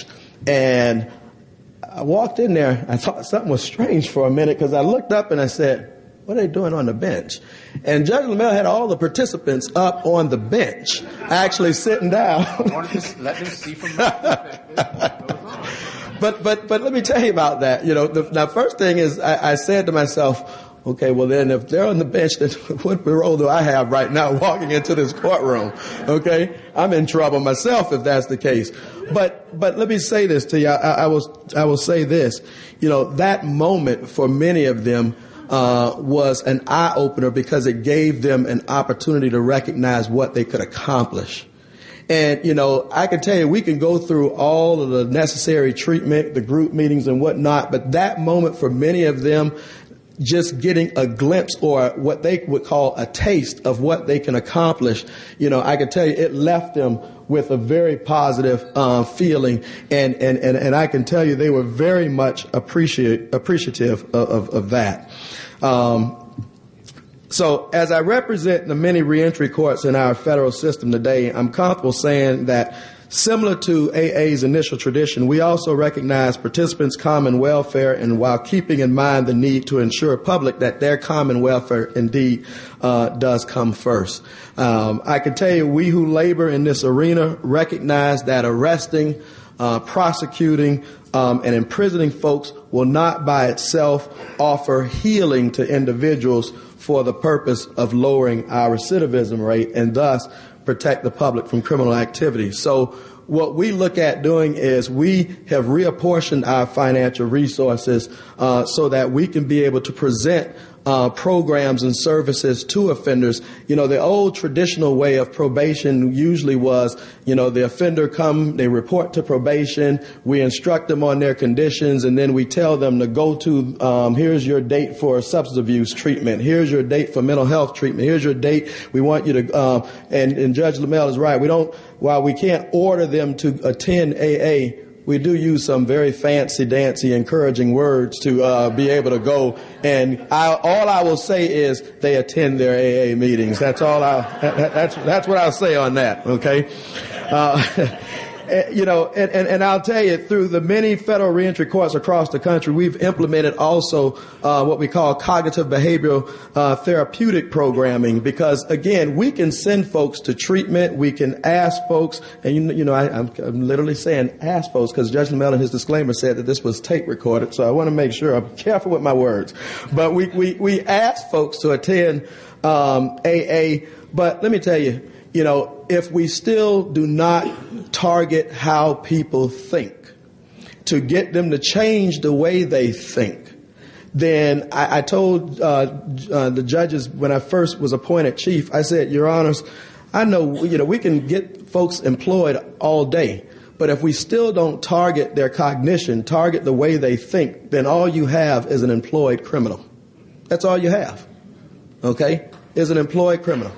And I walked in there. I thought something was strange for a minute, because I looked up and I said, "What are they doing on the bench?" And Judge LaMelle had all the participants up on the bench, actually sitting down. Let them see from But but but let me tell you about that. You know, the, the first thing is I, I said to myself, Okay, well then if they're on the bench, then what role do I have right now walking into this courtroom? Okay, I'm in trouble myself if that's the case. But but let me say this to you. I, I will I will say this. You know, that moment for many of them uh, was an eye opener because it gave them an opportunity to recognize what they could accomplish. And, you know, I can tell you, we can go through all of the necessary treatment, the group meetings and whatnot, but that moment for many of them, just getting a glimpse or what they would call a taste of what they can accomplish, you know, I can tell you it left them with a very positive uh, feeling. And, and, and, and I can tell you they were very much appreciate, appreciative of, of, of that. Um, So as I represent the many reentry courts in our federal system today, I'm comfortable saying that similar to A A's initial tradition, we also recognize participants' common welfare, and while keeping in mind the need to ensure public that their common welfare indeed uh, does come first. Um, I can tell you we who labor in this arena recognize that arresting, uh, prosecuting, um, and imprisoning folks will not by itself offer healing to individuals for the purpose of lowering our recidivism rate and thus protect the public from criminal activity. So what we look at doing is we have reapportioned our financial resources uh, so that we can be able to present uh, programs and services to offenders. You know, the old traditional way of probation usually was, you know, the offender come, they report to probation, we instruct them on their conditions, and then we tell them to go to, um, here's your date for substance abuse treatment, here's your date for mental health treatment, here's your date, we want you to, um, and, and Judge Lamel is right, we don't, while we can't order them to attend A A, we do use some very fancy, dancy, encouraging words to uh, be able to go. And I, all I will say is they attend their A A meetings. That's all I. That, that's that's what I'll say on that. Okay. Uh, You know, and, and, and I'll tell you, through the many federal reentry courts across the country, we've implemented also uh, what we call cognitive behavioral uh, therapeutic programming, because, again, we can send folks to treatment. We can ask folks, and, you, you know, I, I'm, I'm literally saying ask folks because Judge Lamel in his disclaimer said that this was tape recorded, so I want to make sure I'm careful with my words. But we, we, we ask folks to attend um, A A, but let me tell you, you know, if we still do not target how people think to get them to change the way they think, then I, I told uh, uh, the judges when I first was appointed chief, I said, Your Honors, I know, you know, we can get folks employed all day, but if we still don't target their cognition, target the way they think, then all you have is an employed criminal. That's all you have, okay, is an employed criminal.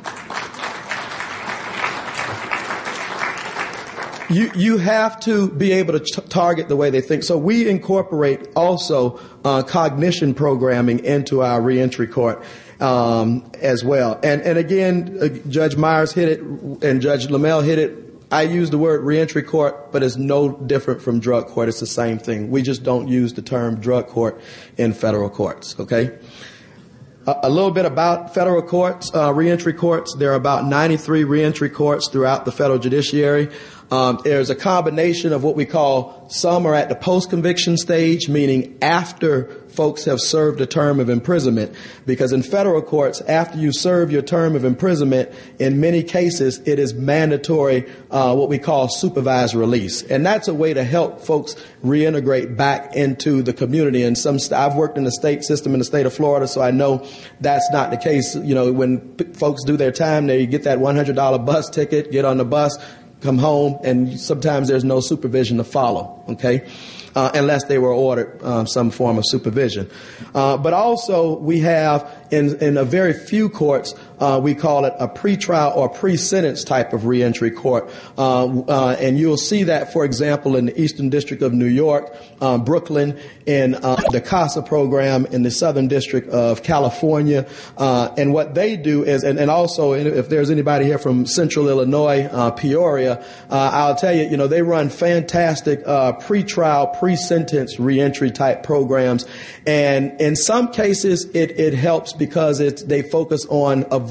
You you have to be able to t- target the way they think. So we incorporate also uh, cognition programming into our reentry court um, as well. And and again, uh, Judge Myers hit it, and Judge Lamel hit it. I use the word reentry court, but it's no different from drug court. It's the same thing. We just don't use the term drug court in federal courts. Okay. A little bit about federal courts, uh, reentry courts. There are about ninety-three reentry courts throughout the federal judiciary. Um, there's a combination of what we call some are at the post-conviction stage, meaning after folks have served a term of imprisonment. Because in federal courts, after you serve your term of imprisonment, in many cases, it is mandatory, uh, what we call supervised release. And that's a way to help folks reintegrate back into the community. And some, st- I've worked in the state system in the state of Florida, so I know that's not the case. You know, when p- folks do their time, they get that one hundred dollars bus ticket, get on the bus, come home, and sometimes there's no supervision to follow, okay, uh, unless they were ordered um, some form of supervision. Uh, but also we have in, in a very few courts, uh, we call it a pretrial or pre-sentence type of reentry court. Uh, uh, and you'll see that, for example, in the Eastern District of New York, uh, Brooklyn, in uh, the CASA program in the Southern District of California. Uh, and what they do is, and, and also if there's anybody here from Central Illinois, uh, Peoria, uh, I'll tell you, you know, they run fantastic uh, pretrial, pre-sentence reentry type programs. And in some cases, it, it helps because it's, they focus on avoiding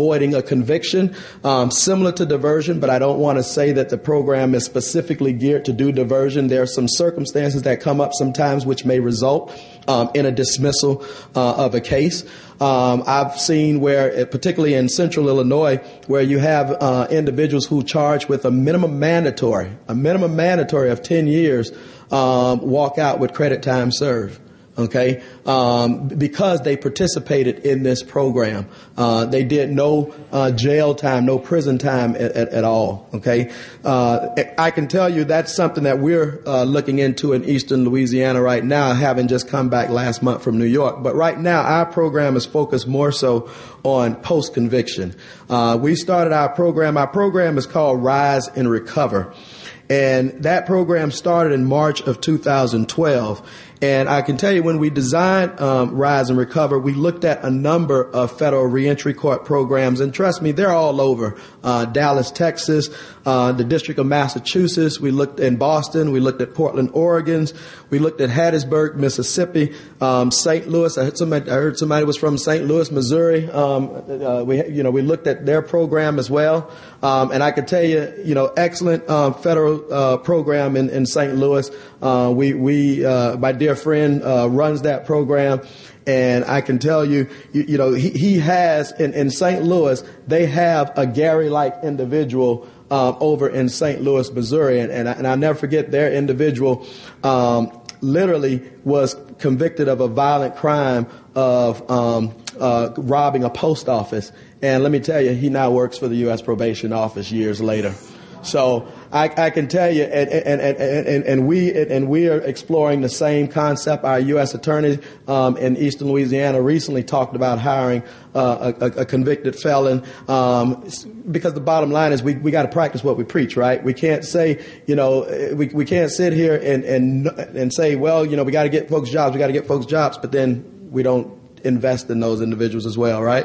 avoiding a conviction, um, similar to diversion, but I don't want to say that the program is specifically geared to do diversion. There are some circumstances that come up sometimes which may result um, in a dismissal uh, of a case. Um, I've seen where, particularly in central Illinois, where you have uh, individuals who charged with a minimum mandatory, a minimum mandatory of ten years, um, walk out with credit time served. Okay, um, because they participated in this program, uh, they did no uh, jail time, no prison time at, at, at all. Okay, uh, I can tell you that's something that we're uh, looking into in Eastern Louisiana right now, having just come back last month from New York. But right now, our program is focused more so on post-conviction. Uh, we started our program. Our program is called Rise and Recover. And that program started in March of two thousand twelve. And I can tell you, when we designed um, Rise and Recover, we looked at a number of federal reentry court programs. And trust me, they're all over. Uh, Dallas, Texas, uh, the District of Massachusetts. We looked in Boston. We looked at Portland, Oregon. We looked at Hattiesburg, Mississippi, um, Saint Louis. I heard somebody, I heard somebody was from Saint Louis, Missouri. Um, uh, we, you know, we looked at their program as well. Um, and I can tell you, you know, excellent um, federal uh, program in, in Saint Louis. Uh, we, we, uh, my dear friend uh, runs that program, and I can tell you, you, you know, he, he has in, in Saint Louis, they have a Gary-like individual um, over in Saint Louis, Missouri, and, and, I, and I'll never forget their individual um, literally was convicted of a violent crime of um, uh, robbing a post office. And let me tell you, he now works for the U S Probation Office years later. So I, I can tell you, and, and, and, and, and we and we are exploring the same concept. Our U S attorney um, in Eastern Louisiana recently talked about hiring uh, a, a convicted felon, um, because the bottom line is we, we got to practice what we preach, right? We can't say, you know, we we can't sit here and and and say, well, you know, we got to get folks jobs, we got to get folks jobs, but then we don't invest in those individuals as well, right?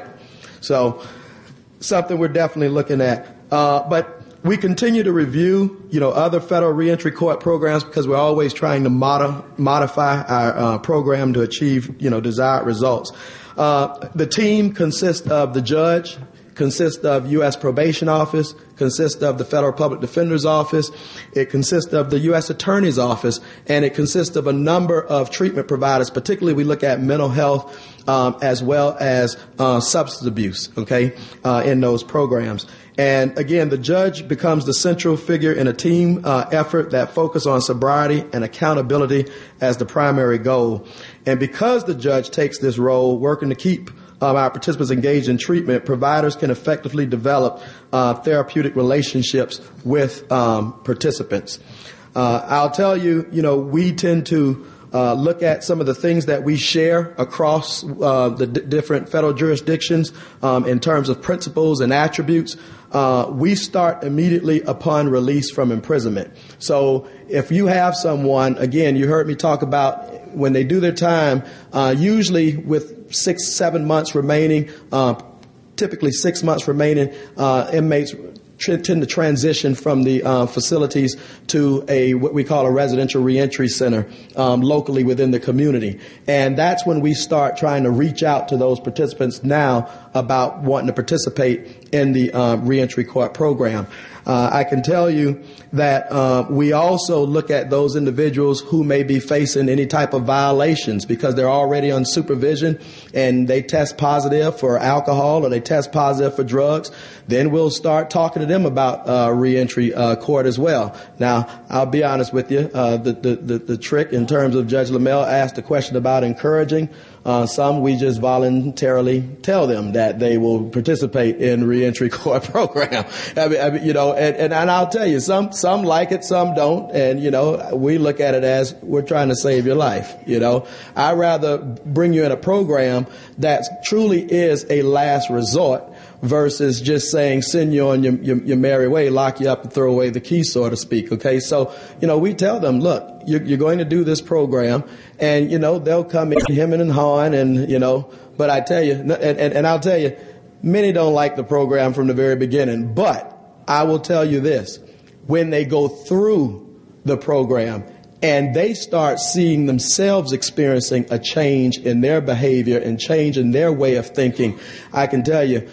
So something we're definitely looking at, uh, but. We continue to review, you know, other federal reentry court programs because we're always trying to mod- modify our uh, program to achieve, you know, desired results. Uh, the team consists of the judge, consists of U S Probation Office, consists of the Federal Public Defender's Office, it consists of the U S Attorney's Office, and it consists of a number of treatment providers. Particularly, we look at mental health um, as well as uh, substance abuse, okay, uh, in those programs. And again, the judge becomes the central figure in a team uh, effort that focus on sobriety and accountability as the primary goal. And because the judge takes this role, working to keep um, our participants engaged in treatment, providers can effectively develop uh, therapeutic relationships with um, participants. Uh, I'll tell you, you know, we tend to Uh, look at some of the things that we share across uh, the d- different federal jurisdictions um, in terms of principles and attributes. Uh, we start immediately upon release from imprisonment. So if you have someone, again, you heard me talk about when they do their time, uh, usually with six, seven months remaining, uh, typically six months remaining, uh, inmates tend to transition from the uh, facilities to a what we call a residential reentry center um, locally within the community. And that's when we start trying to reach out to those participants now about wanting to participate in the uh, reentry court program. Uh, I can tell you that uh, we also look at those individuals who may be facing any type of violations because they're already on supervision and they test positive for alcohol or they test positive for drugs. Then we'll start talking to them about uh, reentry uh, court as well. Now, I'll be honest with you. Uh, the, the, the, the trick in terms of Judge LaMelle asked a question about encouraging. Uh, some we just voluntarily tell them that they will participate in reentry court program. I mean, I mean, you know, and, and, and I'll tell you, some some like it, some don't. And, you know, we look at it as we're trying to save your life. You know, I'd rather bring you in a program that truly is a last resort versus just saying send you on your, your, your merry way, lock you up and throw away the key, so to speak. Okay, so, you know, we tell them, look, you're, you're going to do this program, and, you know, they'll come in hemming and hawing, and, you know, but I tell you, and, and, and I'll tell you, many don't like the program from the very beginning, but I will tell you this, when they go through the program, and they start seeing themselves experiencing a change in their behavior and change in their way of thinking, I can tell you,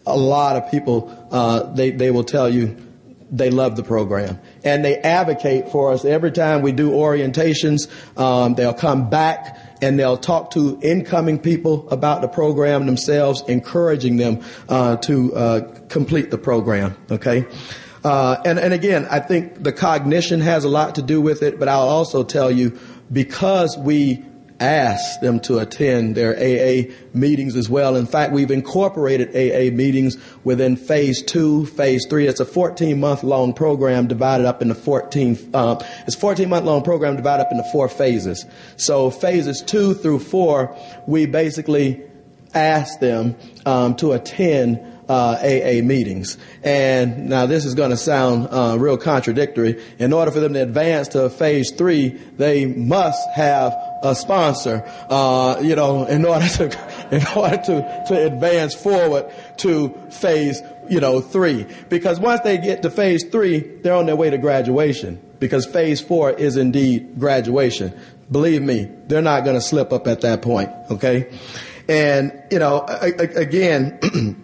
a lot of people, uh, they, they will tell you they love the program. And they advocate for us. Every time we do orientations, um, they'll come back and they'll talk to incoming people about the program themselves, encouraging them uh, to uh, complete the program. Okay? Uh, and, and again, I think the cognition has a lot to do with it, but I'll also tell you, because we ask them to attend their A A meetings as well. In fact, we've incorporated A A meetings within phase two, phase three. It's a fourteen month long program divided up into fourteen, uh, it's a fourteen month long program divided up into four phases. So phases two through four, we basically ask them, um, to attend Uh, A A meetings. And now this is going to sound uh, real contradictory. In order for them to advance to phase three, they must have a sponsor, uh, you know, in order to, in order to, to advance forward to phase, you know, three. Because once they get to phase three, they're on their way to graduation. Because phase four is indeed graduation. Believe me, they're not going to slip up at that point. Okay. And, you know, a- a- again,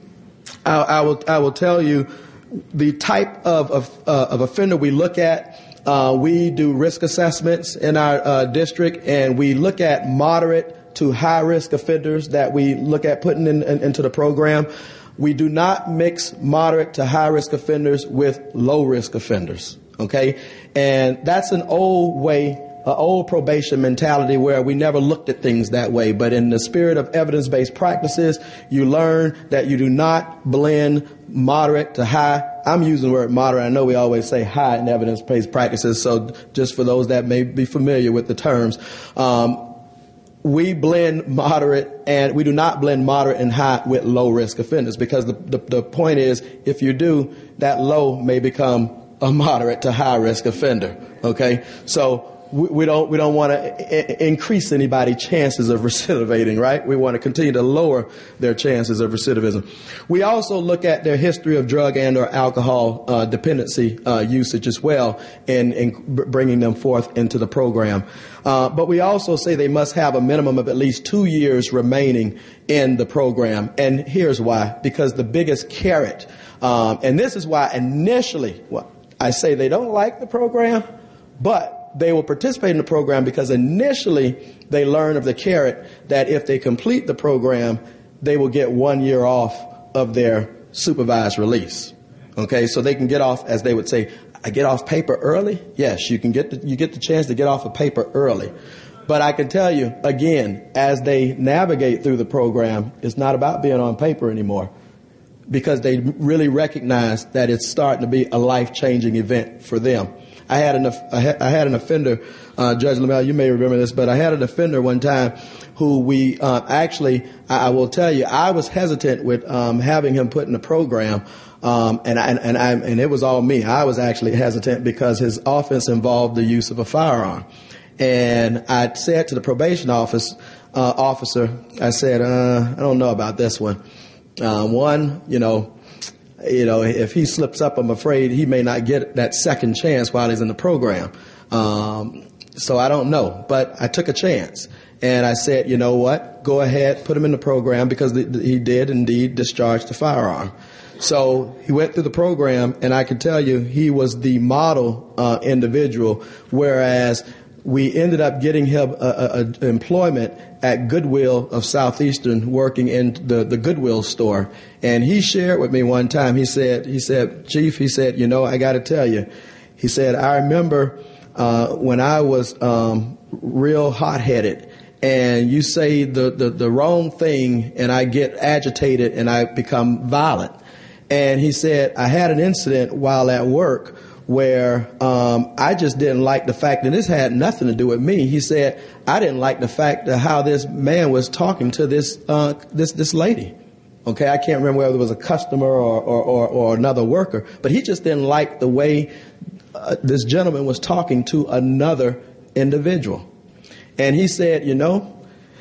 I, I will I will tell you the type of of, uh, of offender we look at. Uh, we do risk assessments in our uh, district, and we look at moderate to high risk offenders that we look at putting in, in, into the program. We do not mix moderate to high risk offenders with low risk offenders. Okay, and that's an old way. An old probation mentality where we never looked at things that way. But in the spirit of evidence-based practices, you learn that you do not blend moderate to high. I'm using the word moderate. I know we always say high in evidence-based practices. So just for those that may be familiar with the terms, um, we blend moderate and we do not blend moderate and high with low risk offenders, because the, the, the point is, if you do, that low may become a moderate to high risk offender. Okay. So, We don't, we don't want to I- increase anybody's chances of recidivating, right? We want to continue to lower their chances of recidivism. We also look at their history of drug and or alcohol uh, dependency uh, usage as well in, in bringing them forth into the program. Uh, but we also say they must have a minimum of at least two years remaining in the program. And here's why. Because the biggest carrot, um, and this is why initially, well, I say they don't like the program, but they will participate in the program because initially they learn of the carrot that if they complete the program, they will get one year off of their supervised release. Okay, so they can get off, as they would say, I get off paper early. Yes, you can get the, you get the chance to get off of paper early. But I can tell you, again, as they navigate through the program, it's not about being on paper anymore, because they really recognize that it's starting to be a life-changing event for them. I had an I had an offender, uh, Judge Lamel, you may remember this, but I had an offender one time who we uh, actually, I, I will tell you, I was hesitant with um, having him put in the program, um, and I, and I, and it was all me. I was actually hesitant because his offense involved the use of a firearm, and I said to the probation office uh, officer, I said, uh, I don't know about this one. Uh, one, you know. You know, if he slips up, I'm afraid he may not get that second chance while he's in the program. Um, so I don't know, but I took a chance and I said, you know what, go ahead, put him in the program, because the, the, he did indeed discharge the firearm. So he went through the program, and I can tell you he was the model uh, individual, whereas we ended up getting him a, a, a employment at Goodwill of Southeastern, working in the, the Goodwill store. And he shared with me one time, he said, he said, Chief, he said, you know, I got to tell you, he said, I remember uh, when I was um, real hot-headed, and you say the, the, the wrong thing, and I get agitated and I become violent. And he said, I had an incident while at work where um, I just didn't like the fact, and this had nothing to do with me. He said, I didn't like the fact that how this man was talking to this uh, this this lady. Okay, I can't remember whether it was a customer or or, or, or another worker, but he just didn't like the way uh, this gentleman was talking to another individual. And he said, you know,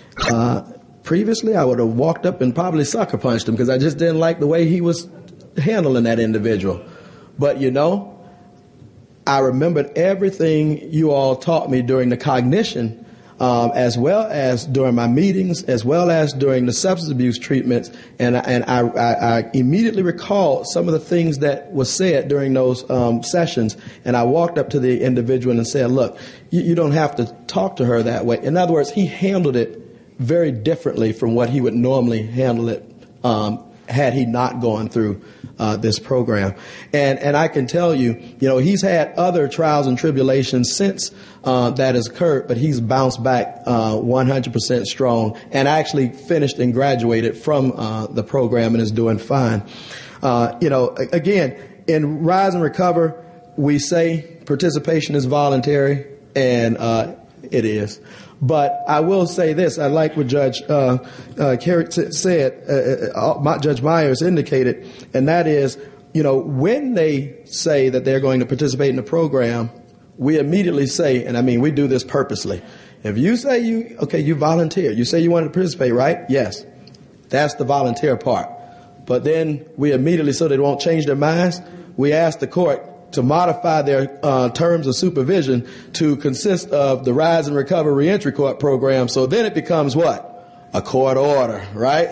uh, previously I would have walked up and probably sucker punched him because I just didn't like the way he was handling that individual. But, you know, I remembered everything you all taught me during the cognition um, as well as during my meetings, as well as during the substance abuse treatments. And, and I, I, I immediately recalled some of the things that was said during those um, sessions. And I walked up to the individual and said, look, you, you don't have to talk to her that way. In other words, he handled it very differently from what he would normally handle it um, had he not gone through uh, this program. And and I can tell you, you know, he's had other trials and tribulations since uh, that has occurred, but he's bounced back uh, one hundred percent strong and actually finished and graduated from uh, the program and is doing fine. Uh, you know, again, in Rise and Recover, we say participation is voluntary, and uh, it is. But I will say this. I like what Judge uh, uh, Carrick said, uh, uh, Judge Myers indicated, and that is, you know, when they say that they're going to participate in the program, we immediately say, and I mean, we do this purposely. If you say you, okay, you volunteer. You say you want to participate, right? Yes. That's the volunteer part. But then we immediately, so they won't change their minds, we ask the court to modify their uh, terms of supervision to consist of the Rise and Recover Reentry Court program. So then it becomes what? A court order, right?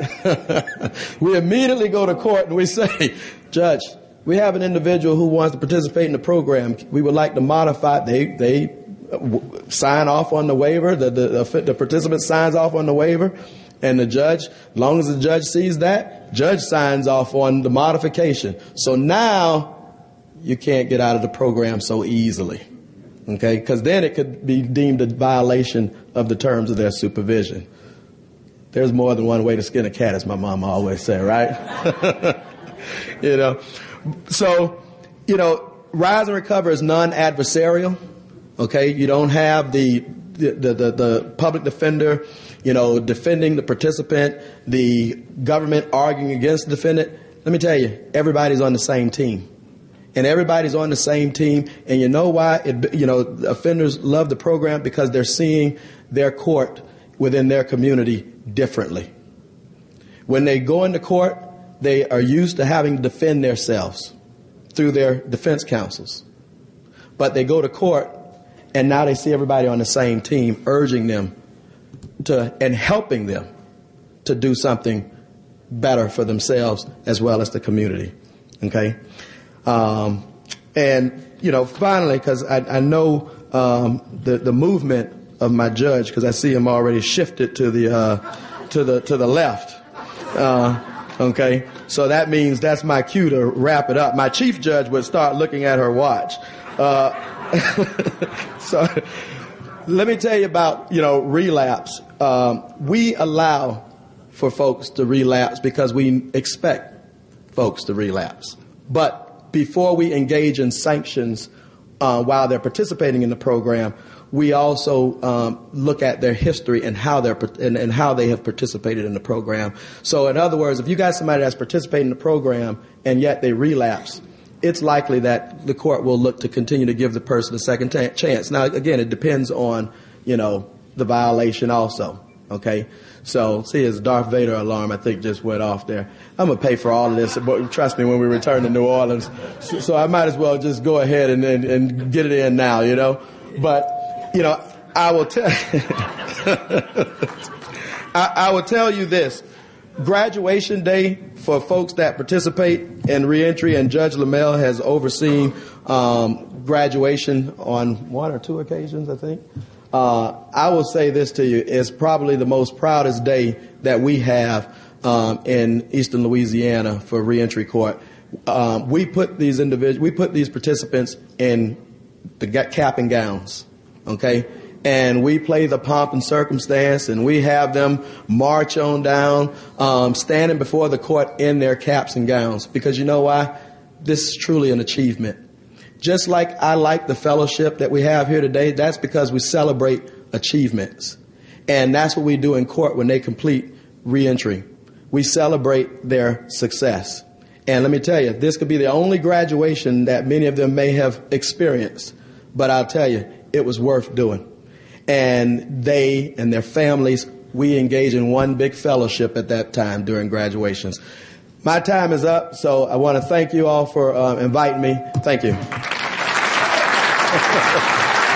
We immediately go to court and we say, Judge, we have an individual who wants to participate in the program. We would like to modify. They they sign off on the waiver. The, the, the participant signs off on the waiver. And the judge, as long as the judge sees that, judge signs off on the modification. So now you can't get out of the program so easily, okay? Because then it could be deemed a violation of the terms of their supervision. There's more than one way to skin a cat, as my mom always said, right? You know, so, you know, Rise and Recover is non-adversarial, okay? You don't have the the, the, the, the public defender, you know, defending the participant, the government arguing against the defendant. Let me tell you, everybody's on the same team. And everybody's on the same team. And you know why? It, you know, offenders love the program because they're seeing their court within their community differently. When they go into court, they are used to having to defend themselves through their defense counsels. But they go to court, and now they see everybody on the same team, urging them to and helping them to do something better for themselves as well as the community. Okay? Um, and, you know, finally, because I, I know um, the, the movement of my judge, because I see him already shifted to the uh, to the to the left. Uh, okay, so that means that's my cue to wrap it up. My chief judge would start looking at her watch. Uh, so let me tell you about, you know, relapse. Um, we allow for folks to relapse because we expect folks to relapse. But before we engage in sanctions uh, while they're participating in the program, we also um, look at their history and how they're and, and how they have participated in the program. So, in other words, if you got somebody that's participating in the program and yet they relapse, it's likely that the court will look to continue to give the person a second t- chance. Now, again, it depends on, you know, the violation also. Okay, so see, his Darth Vader alarm, I think, just went off there. I'm gonna pay for all of this, but trust me, when we return to New Orleans, so, so I might as well just go ahead and, and, and get it in now, you know. But you know, I will tell, I, I will tell you this: graduation day for folks that participate in reentry, and Judge Lamel has overseen um, graduation on one or two occasions, I think. Uh, I will say this to you, it's probably the most proudest day that we have um, in Eastern Louisiana for reentry court. Um, we put these individuals, we put these participants in the cap and gowns, okay? And we play the pomp and circumstance, and we have them march on down, um, standing before the court in their caps and gowns. Because you know why? This is truly an achievement. Just like I like the fellowship that we have here today, that's because we celebrate achievements. And that's what we do in court when they complete reentry. We celebrate their success. And let me tell you, this could be the only graduation that many of them may have experienced. But I'll tell you, it was worth doing. And they and their families, we engage in one big fellowship at that time during graduations. My time is up, so I want to thank you all for uh, inviting me. Thank you.